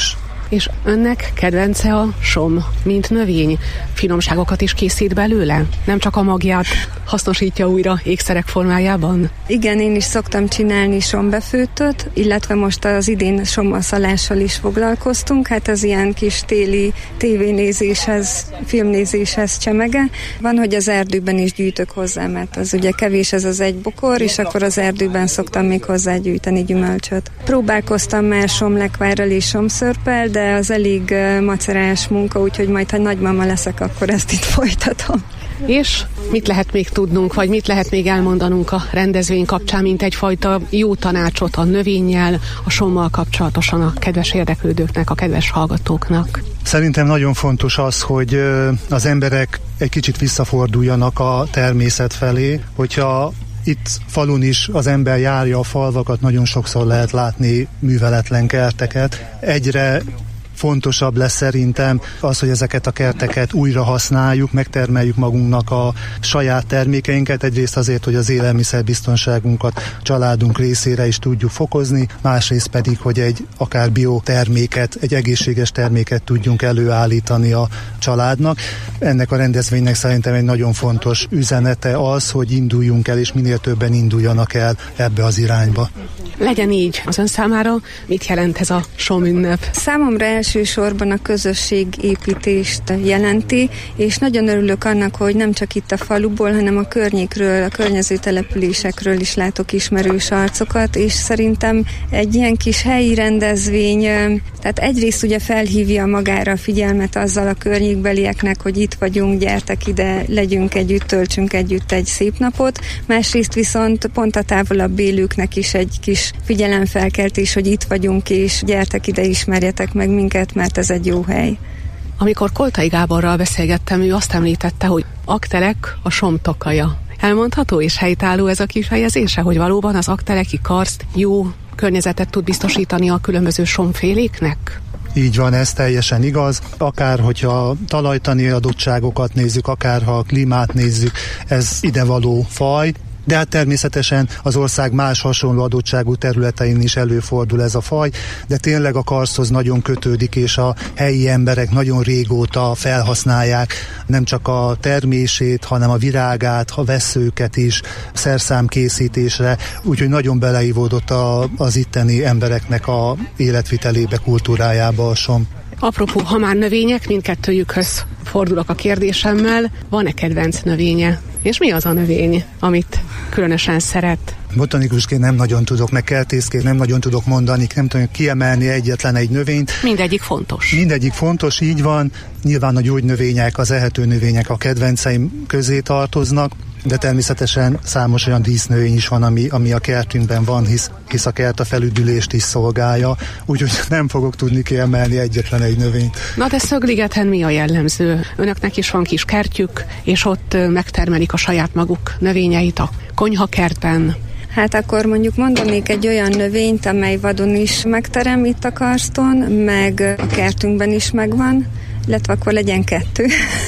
És önnek kedvence a som, mint növény? Finomságokat is készít belőle? Nem csak a magját hasznosítja újra ékszerek formájában? Igen, én is szoktam csinálni sombefőttöt, illetve most az idén sommaszalással is foglalkoztunk. Hát az ilyen kis téli tévénézéshez, filmnézéshez csemege. Van, hogy az erdőben is gyűjtök hozzá, mert az ugye kevés ez az egy bokor, és akkor az erdőben szoktam még hozzá gyűjteni gyümölcsöt. Próbálkoztam már somlekvárral és somszörppel, de az elég macerás munka, úgyhogy majd, ha nagymama leszek, akkor ezt itt folytatom. És mit lehet még tudnunk, vagy mit lehet még elmondanunk a rendezvény kapcsán, mint egyfajta jó tanácsot a növényel, a sommal kapcsolatosan a kedves érdeklődőknek, a kedves hallgatóknak? Szerintem nagyon fontos az, hogy az emberek egy kicsit visszaforduljanak a természet felé, hogyha itt falun is az ember járja a falvakat, nagyon sokszor lehet látni műveletlen kerteket. Egyre fontosabb lesz szerintem az, hogy ezeket a kerteket újra használjuk, megtermeljük magunknak a saját termékeinket, egyrészt azért, hogy az élelmiszerbiztonságunkat családunk részére is tudjuk fokozni, másrészt pedig, hogy egy akár bioterméket, egy egészséges terméket tudjunk előállítani a családnak. Ennek a rendezvénynek szerintem egy nagyon fontos üzenete az, hogy induljunk el, és minél többen induljanak el ebbe az irányba. Legyen így. Az ön számára mit jelent ez a somünnep? Számomra elsősorban a közösségépítést jelenti, és nagyon örülök annak, hogy nem csak itt a faluból, hanem a környékről, a környező településekről is látok ismerős arcokat, és szerintem egy ilyen kis helyi rendezvény, tehát egyrészt ugye felhívja magára a figyelmet azzal a környékbelieknek, hogy itt vagyunk, gyertek ide, legyünk együtt, töltsünk együtt egy szép napot, másrészt viszont pont a távolabb élőknek is egy kis figyelemfelkeltés, hogy itt vagyunk, és gyertek ide, ismerjetek meg minket, mert ez egy jó hely. Amikor Koltai Gáborral beszélgettem, ő azt említette, hogy aktelek a som tokaja. Elmondható és helytálló ez a kifejezése, hogy valóban az akteleki karszt jó környezetet tud biztosítani a különböző somféléknek? Így van, ez teljesen igaz. Akár, hogyha talajtani adottságokat nézzük, akár ha a klímát nézzük, ez idevaló faj, de hát természetesen az ország más hasonló adottságú területein is előfordul ez a faj, de tényleg a karszhoz nagyon kötődik, és a helyi emberek nagyon régóta felhasználják nem csak a termését, hanem a virágát, a vesszőket is szerszámkészítésre, úgyhogy nagyon beleívódott a, az itteni embereknek a életvitelébe, kultúrájába a som. Apropó, ha már növények, mindkettőjükhöz fordulok a kérdésemmel, van-e kedvenc növénye? És mi az a növény, amit különösen szeret? Botanikusként nem nagyon tudok, meg kertészként nem nagyon tudok mondani, nem tudom kiemelni egyetlen egy növényt. Mindegyik fontos. Mindegyik fontos, így van. Nyilván a gyógynövények, az ehető növények a kedvenceim közé tartoznak, de természetesen számos olyan dísznövény is van, ami, ami a kertünkben van, hisz, hisz a kert a felüdülést is szolgálja, úgyhogy nem fogok tudni kiemelni egyetlen egy növényt. Na de Szögligeten mi a jellemző? Önöknek is van kis kertjük, és ott megtermelik a saját maguk növényeit a konyhakertben. Hát akkor mondjuk mondanék egy olyan növényt, amely vadon is megterem itt a karston, meg a kertünkben is megvan, illetve akkor legyen kettő,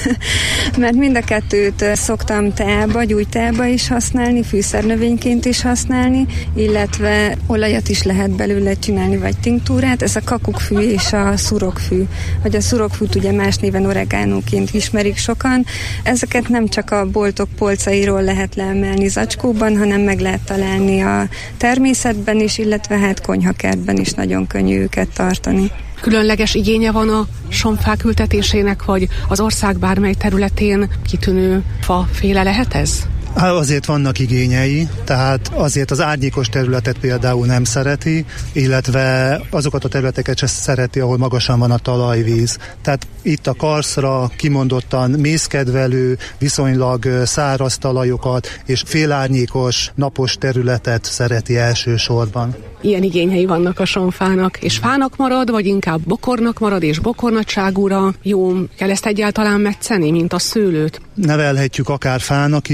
mert mind a kettőt szoktam teába, gyújteába is használni, fűszernövényként is használni, illetve olajat is lehet belőle csinálni, vagy tinktúrát. Ez a kakukkfű és a szurokfű, vagy a szurokfűt ugye más néven oregánóként ismerik sokan. Ezeket nem csak a boltok polcairól lehet leemelni zacskóban, hanem meg lehet találni a természetben is, illetve hát konyhakertben is nagyon könnyű őket tartani. Különleges igénye van a somfák ültetésének, vagy az ország bármely területén kitűnő faféle lehet ez? Hát azért vannak igényei, tehát azért az árnyékos területet például nem szereti, illetve azokat a területeket se szereti, ahol magasan van a talajvíz. Tehát itt a karszra kimondottan mészkedvelő, viszonylag száraz talajokat és félárnyékos, napos területet szereti elsősorban. Ilyen igényei vannak a somfának, és fának marad, vagy inkább bokornak marad, és bokornagyságúra jó kell ezt egyáltalán metszeni, mint a szőlőt? Nevelhetjük akár fának is, tehát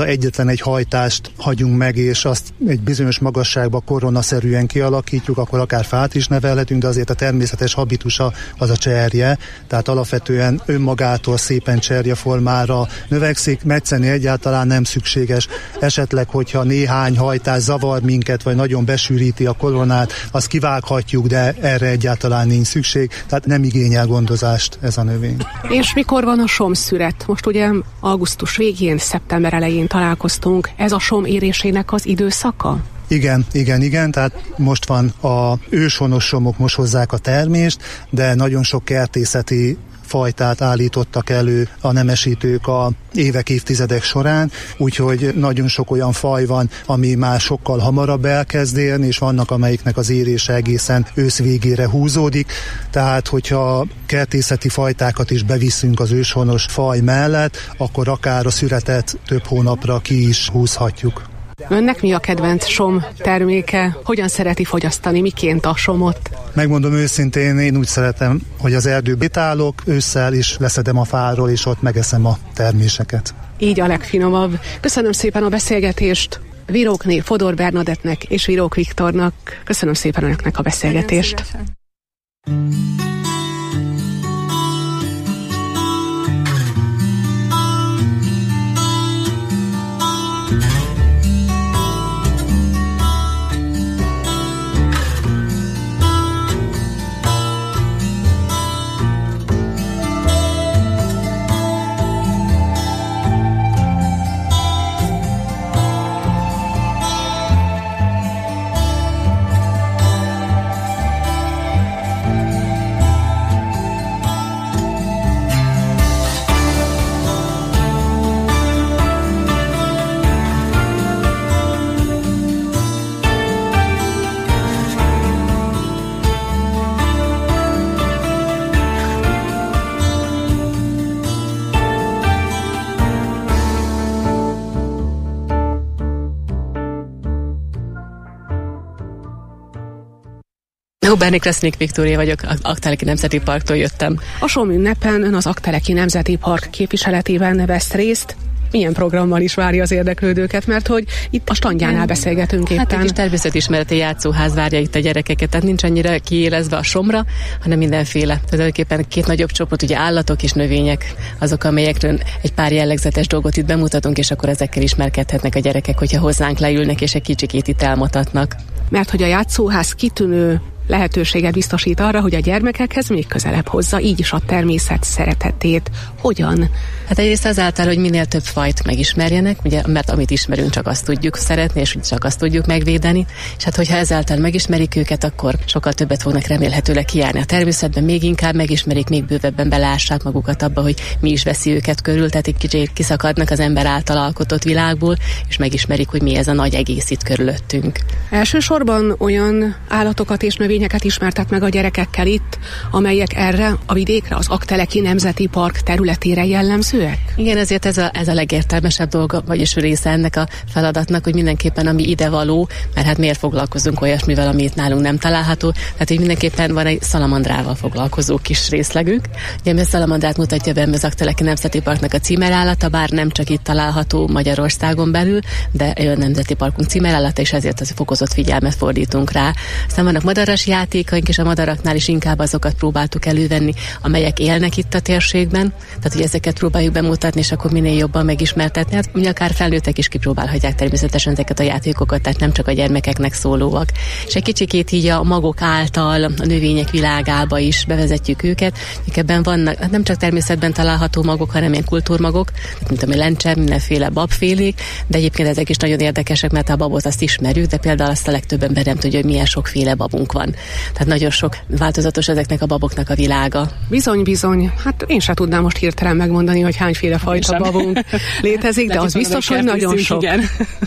hogyha egyetlen egy hajtást hagyunk meg, és azt egy bizonyos magasságba koronaszerűen kialakítjuk, akkor akár fát is nevelhetünk, de azért a természetes habitusa az a cserje, tehát alapvetően önmagától szépen cserjeformára növekszik, metszeni egyáltalán nem szükséges. Esetleg, hogyha néhány hajtás zavar minket, vagy nagyon besűríti a koronát, azt kivághatjuk, de erre egyáltalán nincs szükség, tehát nem igényel gondozást ez a növény. És mikor van a somszüret? Most ugye augusztus végén, szeptember elején találkoztunk. Ez a som érésének az időszaka? Igen, igen, igen, tehát most van a őshonos somok, most hozzák a termést, de nagyon sok kertészeti fajtát állítottak elő a nemesítők a évek, évtizedek során, úgyhogy nagyon sok olyan faj van, ami már sokkal hamarabb elkezd érni, és vannak, amelyiknek az érése egészen ősz végére húzódik, tehát hogyha kertészeti fajtákat is beviszünk az őshonos faj mellett, akkor akár a szüretet több hónapra ki is húzhatjuk. Önnek mi a kedvenc som terméke? Hogyan szereti fogyasztani? Miként a somot? Megmondom őszintén, én úgy szeretem, hogy az erdőbe állok, ősszel is leszedem a fáról, és ott megeszem a terméseket. Így a legfinomabb. Köszönöm szépen a beszélgetést Virókné Fodor Bernadettnek és Virók Viktornak. Köszönöm szépen önöknek a beszélgetést. Hubernik Kresznik Viktória vagyok, Aggteleki Nemzeti Parktól jöttem. A som ünnepen ön az Aggteleki Nemzeti Park képviseletében vesz részt. Milyen programmal is várja az érdeklődőket, mert hogy itt a standjánál beszélgetünk éppen. Hát egy kis természetismereti játszóház várja itt a gyerekeket, tehát nincs annyira kiélezve a somra, hanem mindenféle. Tulajdonképpen két nagyobb csoport, ugye állatok és növények, azok, amelyekről egy pár jellegzetes dolgot itt bemutatunk, és akkor ezekkel ismerkedhetnek a gyerekek, hogyha hozzánk leülnek, és egy kicsikét itt elmutatnak. Mert hogy a játszóház kitűnő lehetőséget biztosít arra, hogy a gyermekekhez még közelebb hozza, így is a természet szeretetét. Hogyan? Hát egyrészt azáltal, hogy minél több fajt megismerjenek, ugye, mert amit ismerünk, csak azt tudjuk szeretni, és csak azt tudjuk megvédeni, és hát hogyha ezáltal megismerik őket, akkor sokkal többet fognak remélhetőleg kijárni a természetben, még inkább megismerik, még bővebben belássák magukat abba, hogy mi is veszi őket körül, tehát egy kicsit kiszakadnak az ember által alkotott világból, és megismerik, hogy mi ez a nagy egész itt körülöttünk. Elsősorban olyan állatokat és növényeket ismertet meg a gyerekekkel itt, amelyek erre a vidékre, az Aggteleki Nemzeti Park területére jellemzőek? Igen, ezért ez a, ez a legértelmesebb dolga, vagyis része ennek a feladatnak, hogy mindenképpen ami ide való, mert hát miért foglalkozunk olyasmivel, ami itt nálunk nem található, tehát hogy mindenképpen van egy szalamandrával foglalkozó kis részlegünk. Ugye a szalamandrát mutatja be az Aggteleki Nemzeti Parknak a címerállata, bár nem csak itt található Magyarországon belül, de a Nemzeti Parkunk címerállata, és ezért az fokozott figyelmet fordítunk rá. Aztán vannak madaras játékaink, és a madaraknál is inkább azokat próbáltuk elővenni, amelyek élnek itt a térségben, tehát hogy ezeket próbáljuk bemutatni, és akkor minél jobban megismertetni. Hát ugye akár felnőttek is kipróbálhatják természetesen ezeket a játékokat, tehát nem csak a gyermekeknek szólóak. És egy kicsikét így a magok által, a növények világába is bevezetjük őket, mik ebben vannak, hát nem csak természetben található magok, hanem ilyen kultúrmagok, mint a lencse, mindenféle babfélék, de egyébként ezek is nagyon érdekesek, mert a babot azt ismerjük, de például azt a legtöbb ember nem tudja, hogy milyen sokféle babunk van. Tehát nagyon sok változatos ezeknek a baboknak a világa. Bizony, bizony. Hát én sem tudnám most hirtelen megmondani, hogy hányféle fajta babunk létezik, de az biztos, hogy nagyon sok. Igen.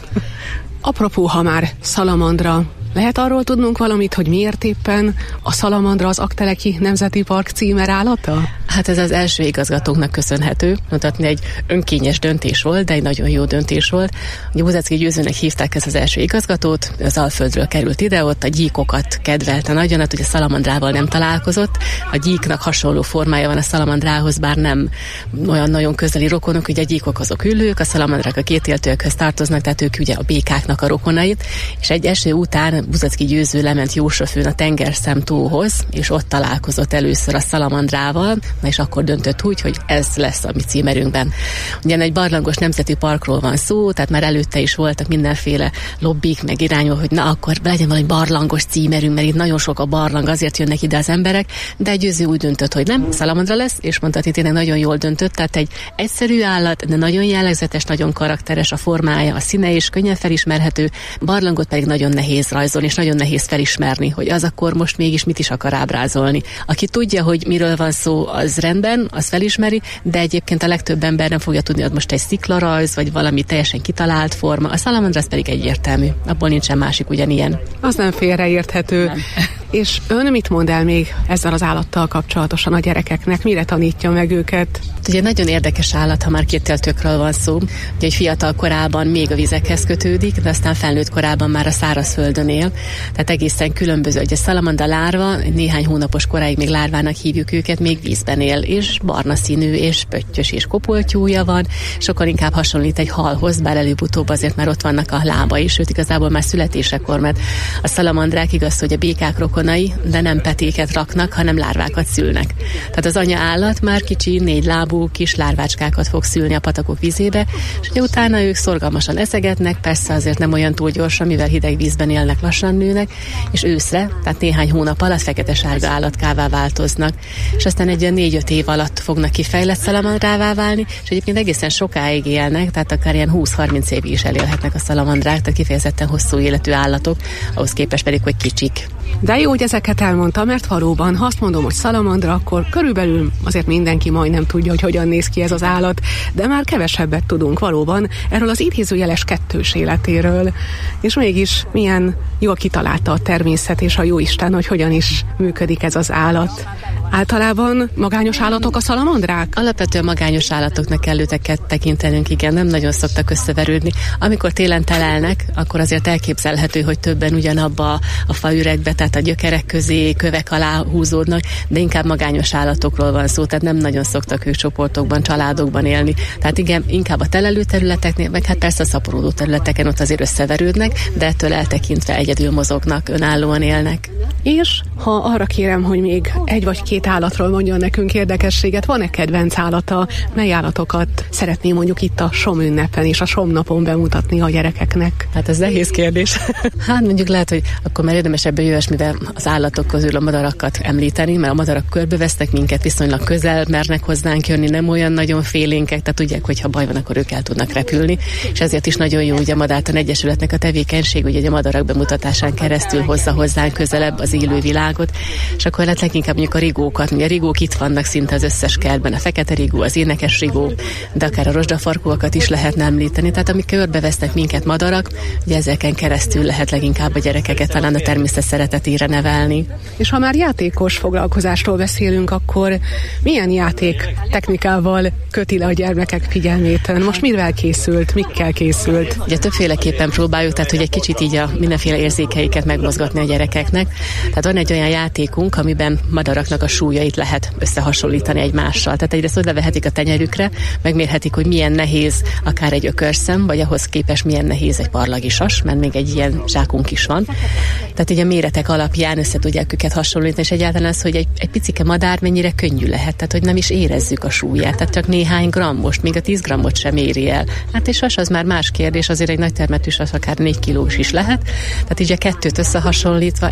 Apropó, ha már szalamandra, lehet arról tudnunk valamit, hogy miért éppen a szalamandra az Aggteleki Nemzeti Park címer állata? Hát ez az első igazgatónknak köszönhető. Mutatni egy önkényes döntés volt, de egy nagyon jó döntés volt. Ugye Buzecki Győzőnek hívták ezt az első igazgatót, az Alföldről került ide, ott a gyíkokat kedvelte nagyon, hát ugye szalamandrával nem találkozott. A gyíknak hasonló formája van a szalamandrához, bár nem olyan nagyon közeli rokonok, ugye a gyíkok azok ülők, a szalamandrák a kétéltőkhöz tartoznak, tehát ők ugye a békáknak a rokonait, és egy eső után Buzecki Győző lement Jósafőn a Tengerszem tóhoz, és ott találkozott először a szalamandrával, na és akkor döntött úgy, hogy ez lesz a mi címerünkben. Ugye egy barlangos nemzeti parkról van szó, tehát már előtte is voltak mindenféle lobbik, meg irányol, hogy na akkor legyen valami barlangos címerünk, mert itt nagyon sok a barlang, azért jönnek ide az emberek, de Győző úgy döntött, hogy nem, szalamandra lesz, és mondta, hogy tényleg nagyon jól döntött, tehát egy egyszerű állat, de nagyon jellegzetes, nagyon karakteres a formája, a színe is könnyen felismerhető, barlangot pedig nagyon nehéz rajzolni, és nagyon nehéz felismerni, hogy az akkor most mégis mit is akar ábrázolni. Aki tudja, hogy miről van szó, az rendben, az felismeri, de egyébként a legtöbb ember nem fogja tudni, hogy most egy sziklarajz, vagy valami teljesen kitalált forma. A szalamandra az pedig egyértelmű. Abból nincsen másik ugyanilyen. Az nem félreérthető. Nem. És ön mit mond el még ezzel az állattal kapcsolatosan a gyerekeknek? Mire tanítja meg őket? Ugye nagyon érdekes állat, ha már kétéltőkről van szó. Ugye egy fiatal korában még a vizekhez kötődik, de aztán felnőtt korában már a szárazföldön él. Tehát egészen különböző. Ugye a szalamandra lárva, néhány hónapos koráig még lárvának hívjuk őket, még vízben él, és barna színű, és pöttyös, és kopoltyúja van. Sokkal inkább hasonlít egy halhoz, bár előbb-utóbb azért már ott vannak a lábai, sőt igazából már születésekor, mert a szalamandrák igaz, hogy a békák rokonai, de nem petéket raknak, hanem lárvákat szülnek. Tehát az anya állat már kicsi, négy lábú kis lárvácskákat fog szülni a patakok vízébe, és ugye utána ők szorgalmasan eszegetnek, persze azért nem olyan túl gyorsan, mivel hideg vízben élnek, lassan nőnek, és őszre, tehát néhány hónap alatt fekete-sárga állatkává változnak, és aztán egy olyan négy-öt év alatt fognak kifejlett szalamandrává válni, és egyébként egészen sokáig élnek, tehát akár ilyen húsz-harminc évig is elélhetnek a szalamandrák, tehát kifejezetten hosszú életű állatok, ahhoz képest pedig, hogy kicsik. De jó, hogy ezeket elmondta, mert valóban, ha azt mondom, hogy szalamandra, akkor körülbelül azért mindenki majdnem tudja, hogy hogyan néz ki ez az állat, de már kevesebbet tudunk valóban erről az idézőjeles kettős életéről. És mégis milyen jól kitalálta a természet és a jóisten, hogy hogyan is működik ez az állat. Általában magányos állatok a szalamandrák? Alapvetően magányos állatoknak kell őket tekintenünk, igen, nem nagyon szoktak összeverődni. Amikor télen telelnek, akkor azért elképzelhető, hogy többen ugyanabba a faüregbe, tehát a gyökerek közé, kövek alá húzódnak, de inkább magányos állatokról van szó, tehát nem nagyon szoktak ők csoportokban, családokban élni. Tehát igen, inkább a telelő területeknél, meg hát persze a szaporodó területeken ott azért összeverődnek, de ettől eltekintve egyedül mozognak, önállóan élnek. És ha arra kérem, hogy még egy vagy két állatról mondjon nekünk érdekességet, van-e kedvenc állata, mely állatokat szeretné mondjuk itt a Somm ünnepen és a Somm napon bemutatni a gyerekeknek? Hát ez nehéz kérdés. Hát mondjuk lehet, hogy akkor már érdemes ebből olyasmivel az állatok közül a madarakat említeni, mert a madarak körbevesznek minket, viszonylag közel mernek hozzánk jönni, nem olyan nagyon félénkek, tehát tudják, hogy ha baj van, akkor ők el tudnak repülni, és ezért is nagyon jó ugye a Madártan Egyesületnek a tevékenység, ugye a madarak bemutatásán keresztül hozza hozzánk közelebb az élő világot, és akkor lehet leginkább mondjuk a rigókat, ugye a rigók itt vannak szinte az összes kertben, a fekete rigó, az énekes rigó, de akár a rozsdafarkúakat is lehetne említeni, tehát amik körbevesznek minket madarak, ugye ezeken keresztül lehet leginkább a gyerekeket talán a természet szeretetére nevelni. És ha már játékos foglalkozásról beszélünk, akkor milyen játék technikával köti le a gyermekek figyelmét? Most mivel készült, mikkel készült? Ugye többféleképpen próbáljuk, tehát hogy egy kicsit így a mindenféle érzékeiket megmozgatni a gyerekeknek. Tehát van egy olyan játékunk, amiben madaraknak a súlyait lehet összehasonlítani egymással. Tehát egyrészt oda levehetik a tenyerükre, megmérhetik, hogy milyen nehéz akár egy ökörszem, vagy ahhoz képest milyen nehéz egy parlagisas, mert még egy ilyen zsákunk is van. Tehát így a méretek alapján össze tudják őket hasonlítani, és egyáltalán az, hogy egy, egy picike madár mennyire könnyű lehet, tehát hogy nem is érezzük a súlyát, tehát csak néhány grammos, még a tíz grammot sem éri el. Hát és az, az már más kérdés, azért egy nagy termetűs az akár négy kilós is lehet, tehát így a kettőt összehasonlítva egészen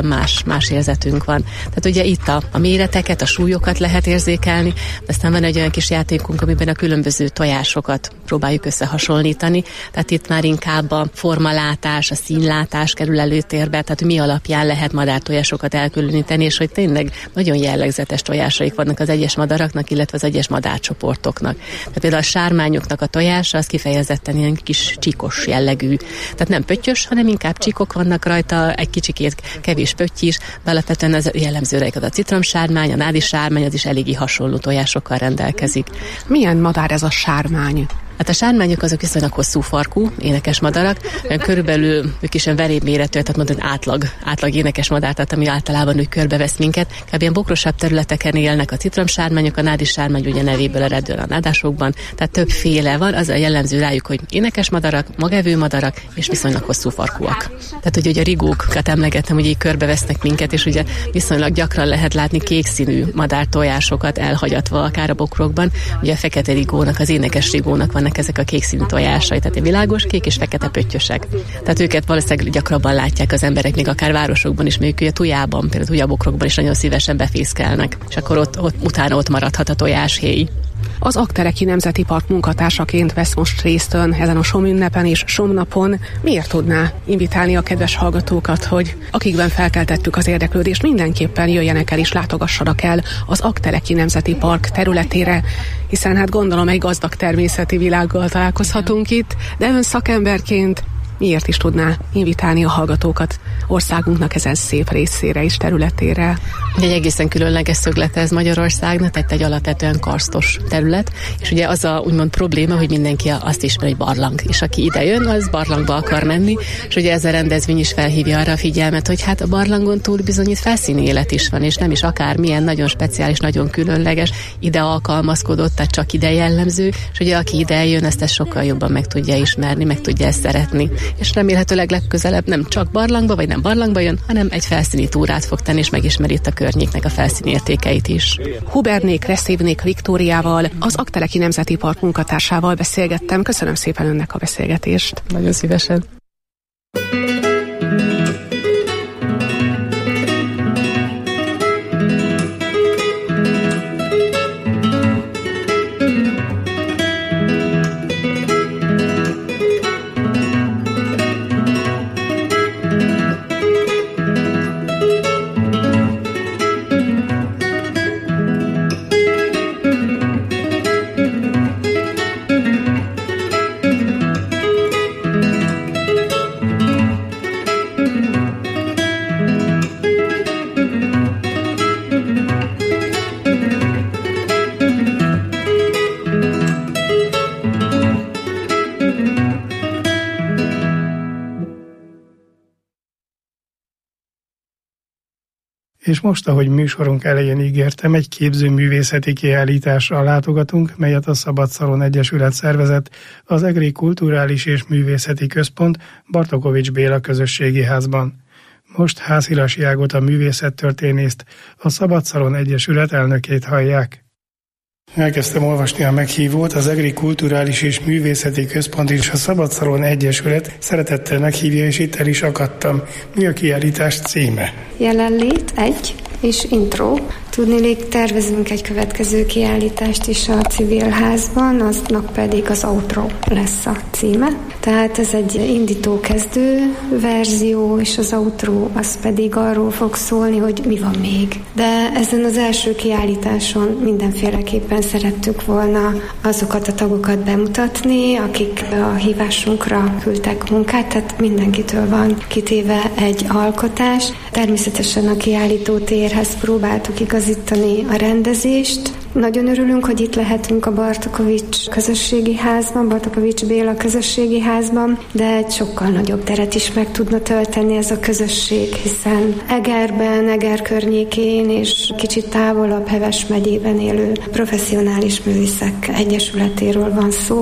más, más érzetünk van. Tehát ugye itt a, a méreteket, a súlyokat lehet érzékelni, de aztán van egy olyan kis játékunk, amiben a különböző tojásokat próbáljuk összehasonlítani. Tehát itt már inkább a formalátás, a színlátás kerül előtérbe, tehát mi alapján lehet madártojásokat elkülöníteni, és hogy tényleg nagyon jellegzetes tojásaik vannak az egyes madaraknak, illetve az egyes madárcsoportoknak. Tehát például a sármányoknak a tojása az kifejezetten ilyen kis csíkos jellegű. Tehát nem pöttyös, hanem inkább csíkok vannak rajta, egy kicsikét kevés pötty is, de alapvetően ez jellemző rajta a citromsármány, a nádi sármány, az is eléggé hasonló tojásokkal rendelkezik. Milyen madár ez a sármány? Hát a sármányok azok viszonylag hosszú farkú, énekes madarak, körülbelül ők is olyan veréb méretű, tehát mondod átlag, átlag énekes madár, tehát ami általában úgy körbevesz minket. Kb. Ilyen bokrosabb területeken élnek a citromsármányok, a nádi sármány ugye nevéből eredően a nádásokban, tehát többféle van, az a jellemző rájuk, hogy énekes madarak, magevő madarak, és viszonylag hosszú farkúak. Tehát ugye, ugye a rigókat emlegettem, hogy így körbevesznek minket, és ugye viszonylag gyakran lehet látni kék színű madártojásokat elhagyatva akár a bokrokban. Ugye a fekete rigónak, az énekes rigónak van ezek a kék színű tojásai, tehát világos kék és fekete pöttyösek. Tehát őket valószínűleg gyakrabban látják az emberek, még akár városokban is, még ugye tujában, például tujabokrokban is nagyon szívesen befészkelnek, és akkor ott, ott, utána ott maradhat a tojáshéj. Az Aggteleki Nemzeti Park munkatársaként vesz most részt ön ezen a Som ünnepen és Somnapon. Miért tudná invitálni a kedves hallgatókat, hogy akikben felkeltettük az érdeklődést, mindenképpen jöjjenek el és látogassanak el az Aggteleki Nemzeti Park területére, hiszen hát gondolom egy gazdag természeti világgal találkozhatunk itt, de ön szakemberként miért is tudná invitálni a hallgatókat országunknak ezen szép részére és területére? Egy egészen különleges szöglete ez Magyarországnak, tehát egy alapvetően karsztos terület, és ugye az a úgymond probléma, hogy mindenki azt ismeri, hogy barlang, és aki ide jön, az barlangba akar menni, és ugye ez a rendezvény is felhívja arra a figyelmet, hogy hát a barlangon túl bizony itt felszíni élet is van, és nem is akármilyen, nagyon speciális, nagyon különleges, ide alkalmazkodott, tehát csak ide jellemző, és ugye aki ide jön, ezt, ezt sokkal jobban meg tudja ismerni, meg tudja ezt szeretni. És remélhetőleg legközelebb nem csak barlangba, vagy nem barlangba jön, hanem egy felszíni túrát fog tenni, és megismeri itt a környéknek a felszíni értékeit is. Hubernék Reszévnék Viktóriával, az Aggteleki Nemzeti Park munkatársával beszélgettem. Köszönöm szépen önnek a beszélgetést. Nagyon szívesen. És most, ahogy műsorunk elején ígértem, egy képzőművészeti kiállításra látogatunk, melyet a Szabadszalon Egyesület szervezett, az Egri Kulturális és Művészeti Központ Bartokovics Béla közösségi házban. Most Hászilasi Ágot, a művészettörténészt, a Szabadszalon Egyesület elnökét hallják. Elkezdtem olvasni a meghívót, az Egri Kulturális és Művészeti Központ és a Szabadszalon Egyesület szeretettel meghívja, és itt el is akadtam. Mi a kiállítás címe? Jelenlét egy és intro. Tudniillik, tervezünk egy következő kiállítást is a civil házban, aznak pedig az outro lesz a címe. Tehát ez egy indító kezdő verzió, és az outro az pedig arról fog szólni, hogy mi van még. De ezen az első kiállításon mindenféleképpen szerettük volna azokat a tagokat bemutatni, akik a hívásunkra küldtek munkát, tehát mindenkitől van kitéve egy alkotás. Természetesen a kiállító térhez próbáltuk igazítani a rendezést. Nagyon örülünk, hogy itt lehetünk a Bartokovics közösségi házban, Bartokovics Béla közösségi házban, de egy sokkal nagyobb teret is meg tudna tölteni ez a közösség, hiszen Egerben, Eger környékén és kicsit távolabb Heves megyében élő professzionális művészek egyesületéről van szó.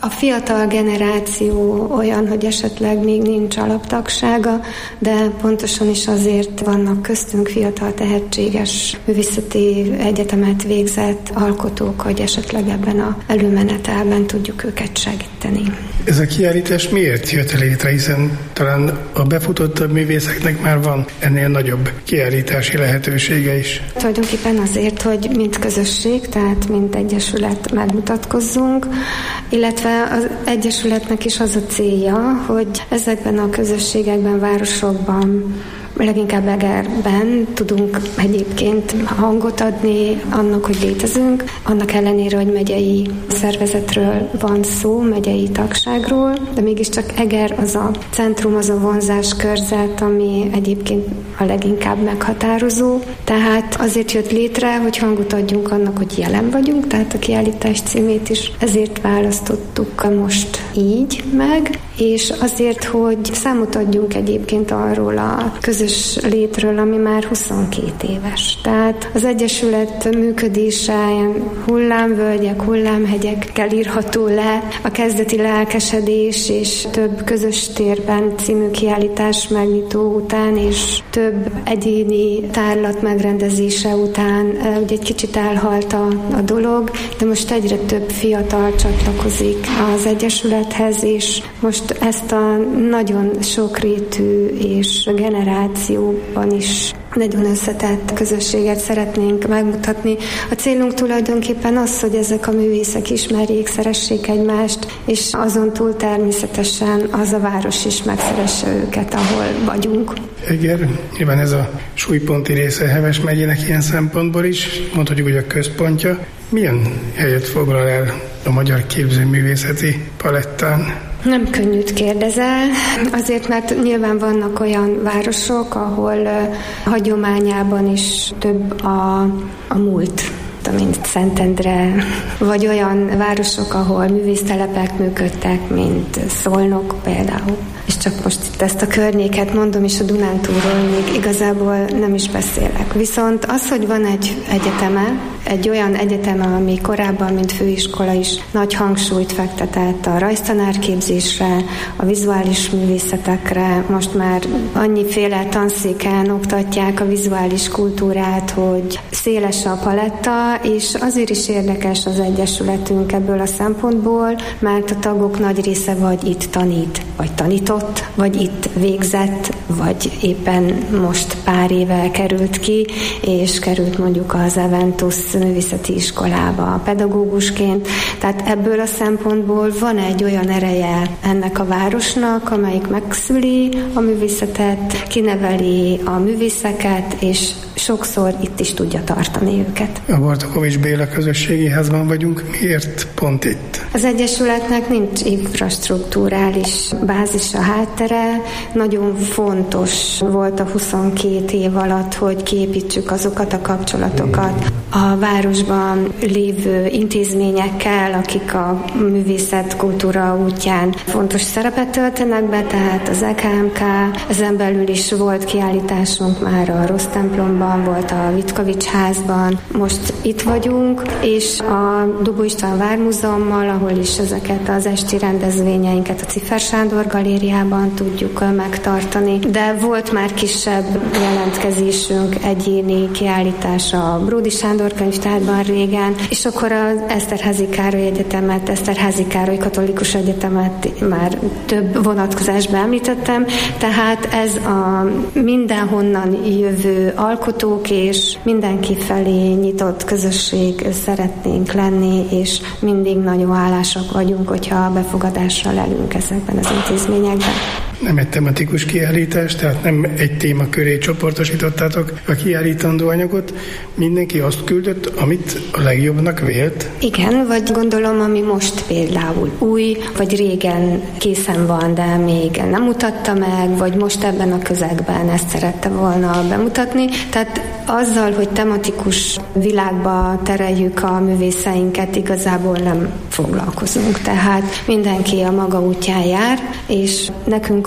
A fiatal generáció olyan, hogy esetleg még nincs alaptagsága, de pontosan is azért vannak köztünk fiatal tehetséges művészeti egyetemet végzett alkotók, hogy esetleg ebben az előmenetelben tudjuk őket segíteni. Ez a kiállítás miért jött létre, hiszen talán a befutottabb művészeknek már van ennél nagyobb kiállítási lehetősége is? Tulajdonképpen azért, hogy mint közösség, tehát mint egyesület megmutatkozzunk, illetve az egyesületnek is az a célja, hogy ezekben a közösségekben, városokban, leginkább Egerben tudunk egyébként hangot adni annak, hogy létezünk, annak ellenére, hogy megyei szervezetről van szó, megyei tagságról, de mégiscsak Eger az a centrum, az a vonzás körzet, ami egyébként a leginkább meghatározó. Tehát azért jött létre, hogy hangot adjunk annak, hogy jelen vagyunk, tehát a kiállítás címét is ezért választottuk most így meg, és azért, hogy számot adjunk egyébként arról a közös létről, ami már huszonkét éves. Tehát az Egyesület működése ilyen hullámvölgyek, hullámhegyekkel írható le, a kezdeti lelkesedés és több közös térben című kiállítás megnyitó után, és több egyéni tárlat megrendezése után ugye egy kicsit elhalt a, a dolog, de most egyre több fiatal csatlakozik az Egyesülethez, és most ezt a nagyon sokrétű és generációban is nagyon összetett közösséget szeretnénk megmutatni. A célunk tulajdonképpen az, hogy ezek a művészek ismerjék, szeressék egymást, és azon túl természetesen az a város is megszeresse őket, ahol vagyunk. Eger, nyilván ez a súlyponti része Heves megyének ilyen szempontból is, mondhatjuk, hogy a központja. Milyen helyet foglal el a magyar képzőművészeti palettán? Nem könnyűt kérdezel, azért, mert nyilván vannak olyan városok, ahol uh, hagyományában is több a, a múlt, mint Szentendre, vagy olyan városok, ahol művésztelepek működtek, mint Szolnok például. És csak most itt ezt a környéket mondom, és a Dunántúlról még igazából nem is beszélek. Viszont az, hogy van egy egyeteme, egy olyan egyeteme, ami korábban, mint főiskola is nagy hangsúlyt fektetett a rajztanárképzésre, a vizuális művészetekre, most már annyiféle tanszéken oktatják a vizuális kultúrát, hogy széles a paletta, és azért is érdekes az Egyesületünk ebből a szempontból, mert a tagok nagy része vagy itt tanít, vagy tanított, vagy itt végzett, vagy éppen most pár éve került ki, és került mondjuk az Eventus művészeti iskolába pedagógusként. Tehát ebből a szempontból van egy olyan ereje ennek a városnak, amelyik megszüli a művészetet, kineveli a művészeket, és sokszor itt is tudja tartani őket. A Bartokovics Béla közösségi házban vagyunk. Miért pont itt? Az Egyesületnek nincs infrastrukturális bázis a háttere. Nagyon fontos volt a huszonkét év alatt, hogy kiépítsük azokat a kapcsolatokat a városban lévő intézményekkel, akik a művészet kultúra útján fontos szerepet töltenek be, tehát az E K M K, ezen belül is volt kiállításunk már a Rossz templomban, volt a Vitkovics házban, most itt vagyunk, és a Dubó István Vármúzeummal, ahol is ezeket az esti rendezvényeinket a Ciffer Sándor galériában tudjuk megtartani, de volt már kisebb jelentkezésünk, egyéni kiállítás a Bródi Sándor könyvtárban régen, és akkor az Eszterházy Károly Egyetemet, Eszterházy Károly Katolikus Egyetemet már több vonatkozásban említettem, tehát ez a mindenhonnan jövő alkotók és mindenki felé nyitott közösség szeretnénk lenni, és mindig nagyon hálásak vagyunk, hogyha befogadásra lelünk ezekben az intézményekben. Nem egy tematikus kiállítás, tehát nem egy téma köré csoportosítottátok a kiállítandó anyagot, mindenki azt küldött, amit a legjobbnak vélt? Igen, vagy gondolom, ami most például új, vagy régen készen van, de még nem mutatta meg, vagy most ebben a közegben ezt szerette volna bemutatni. Tehát azzal, hogy tematikus világba tereljük a művészeinket, igazából nem foglalkozunk. Tehát mindenki a maga útján jár, és nekünk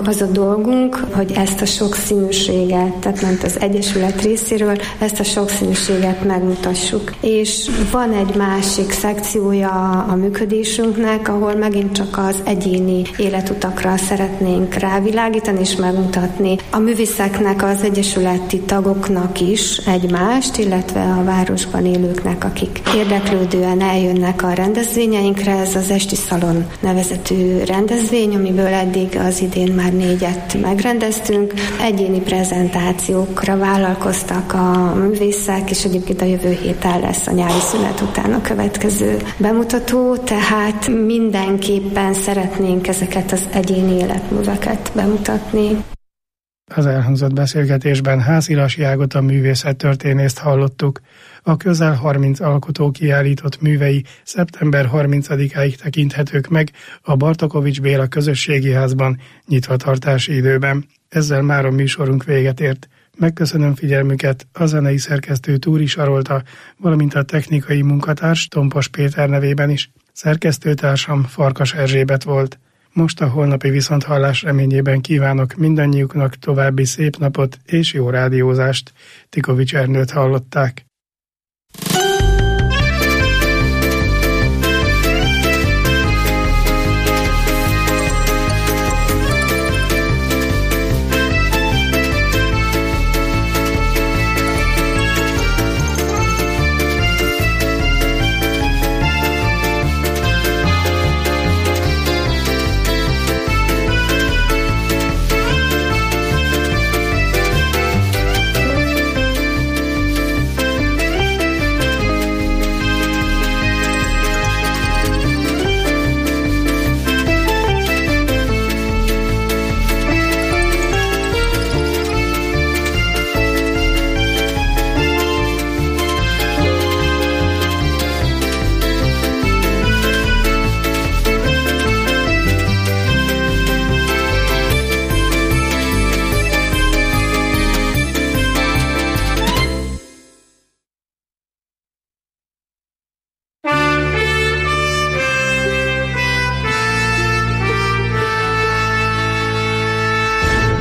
az a dolgunk, hogy ezt a sokszínűséget, tehát ment az Egyesület részéről, ezt a sokszínűséget megmutassuk. És van egy másik szekciója a működésünknek, ahol megint csak az egyéni életutakra szeretnénk rávilágítani és megmutatni. A művészeknek, az egyesületi tagoknak is egymást, illetve a városban élőknek, akik érdeklődően eljönnek a rendezvényeinkre. Ez az Esti Szalon nevezetű rendezvény, amiből eddig az idén már négyet megrendeztünk. Egyéni prezentációkra vállalkoztak a művészek, és egyébként a jövő héten lesz a nyári szünet után a következő bemutató, tehát mindenképpen szeretnénk ezeket az egyéni életműveket bemutatni. Az elhangzott beszélgetésben Házilasi Ágota művészettörténészt hallottuk. A közel harminc alkotó kiállított művei szeptember harmincadikáig tekinthetők meg a Bartokovics Béla Közösségi Házban nyitvatartási időben. Ezzel már a műsorunk véget ért. Megköszönöm figyelmüket, a zenei szerkesztő Túri Sarolta, valamint a technikai munkatárs Tompos Péter nevében is. Szerkesztőtársam Farkas Erzsébet volt. Most a holnapi viszonthallás reményében kívánok mindannyiuknak további szép napot és jó rádiózást. Tikovics Ernőt hallották.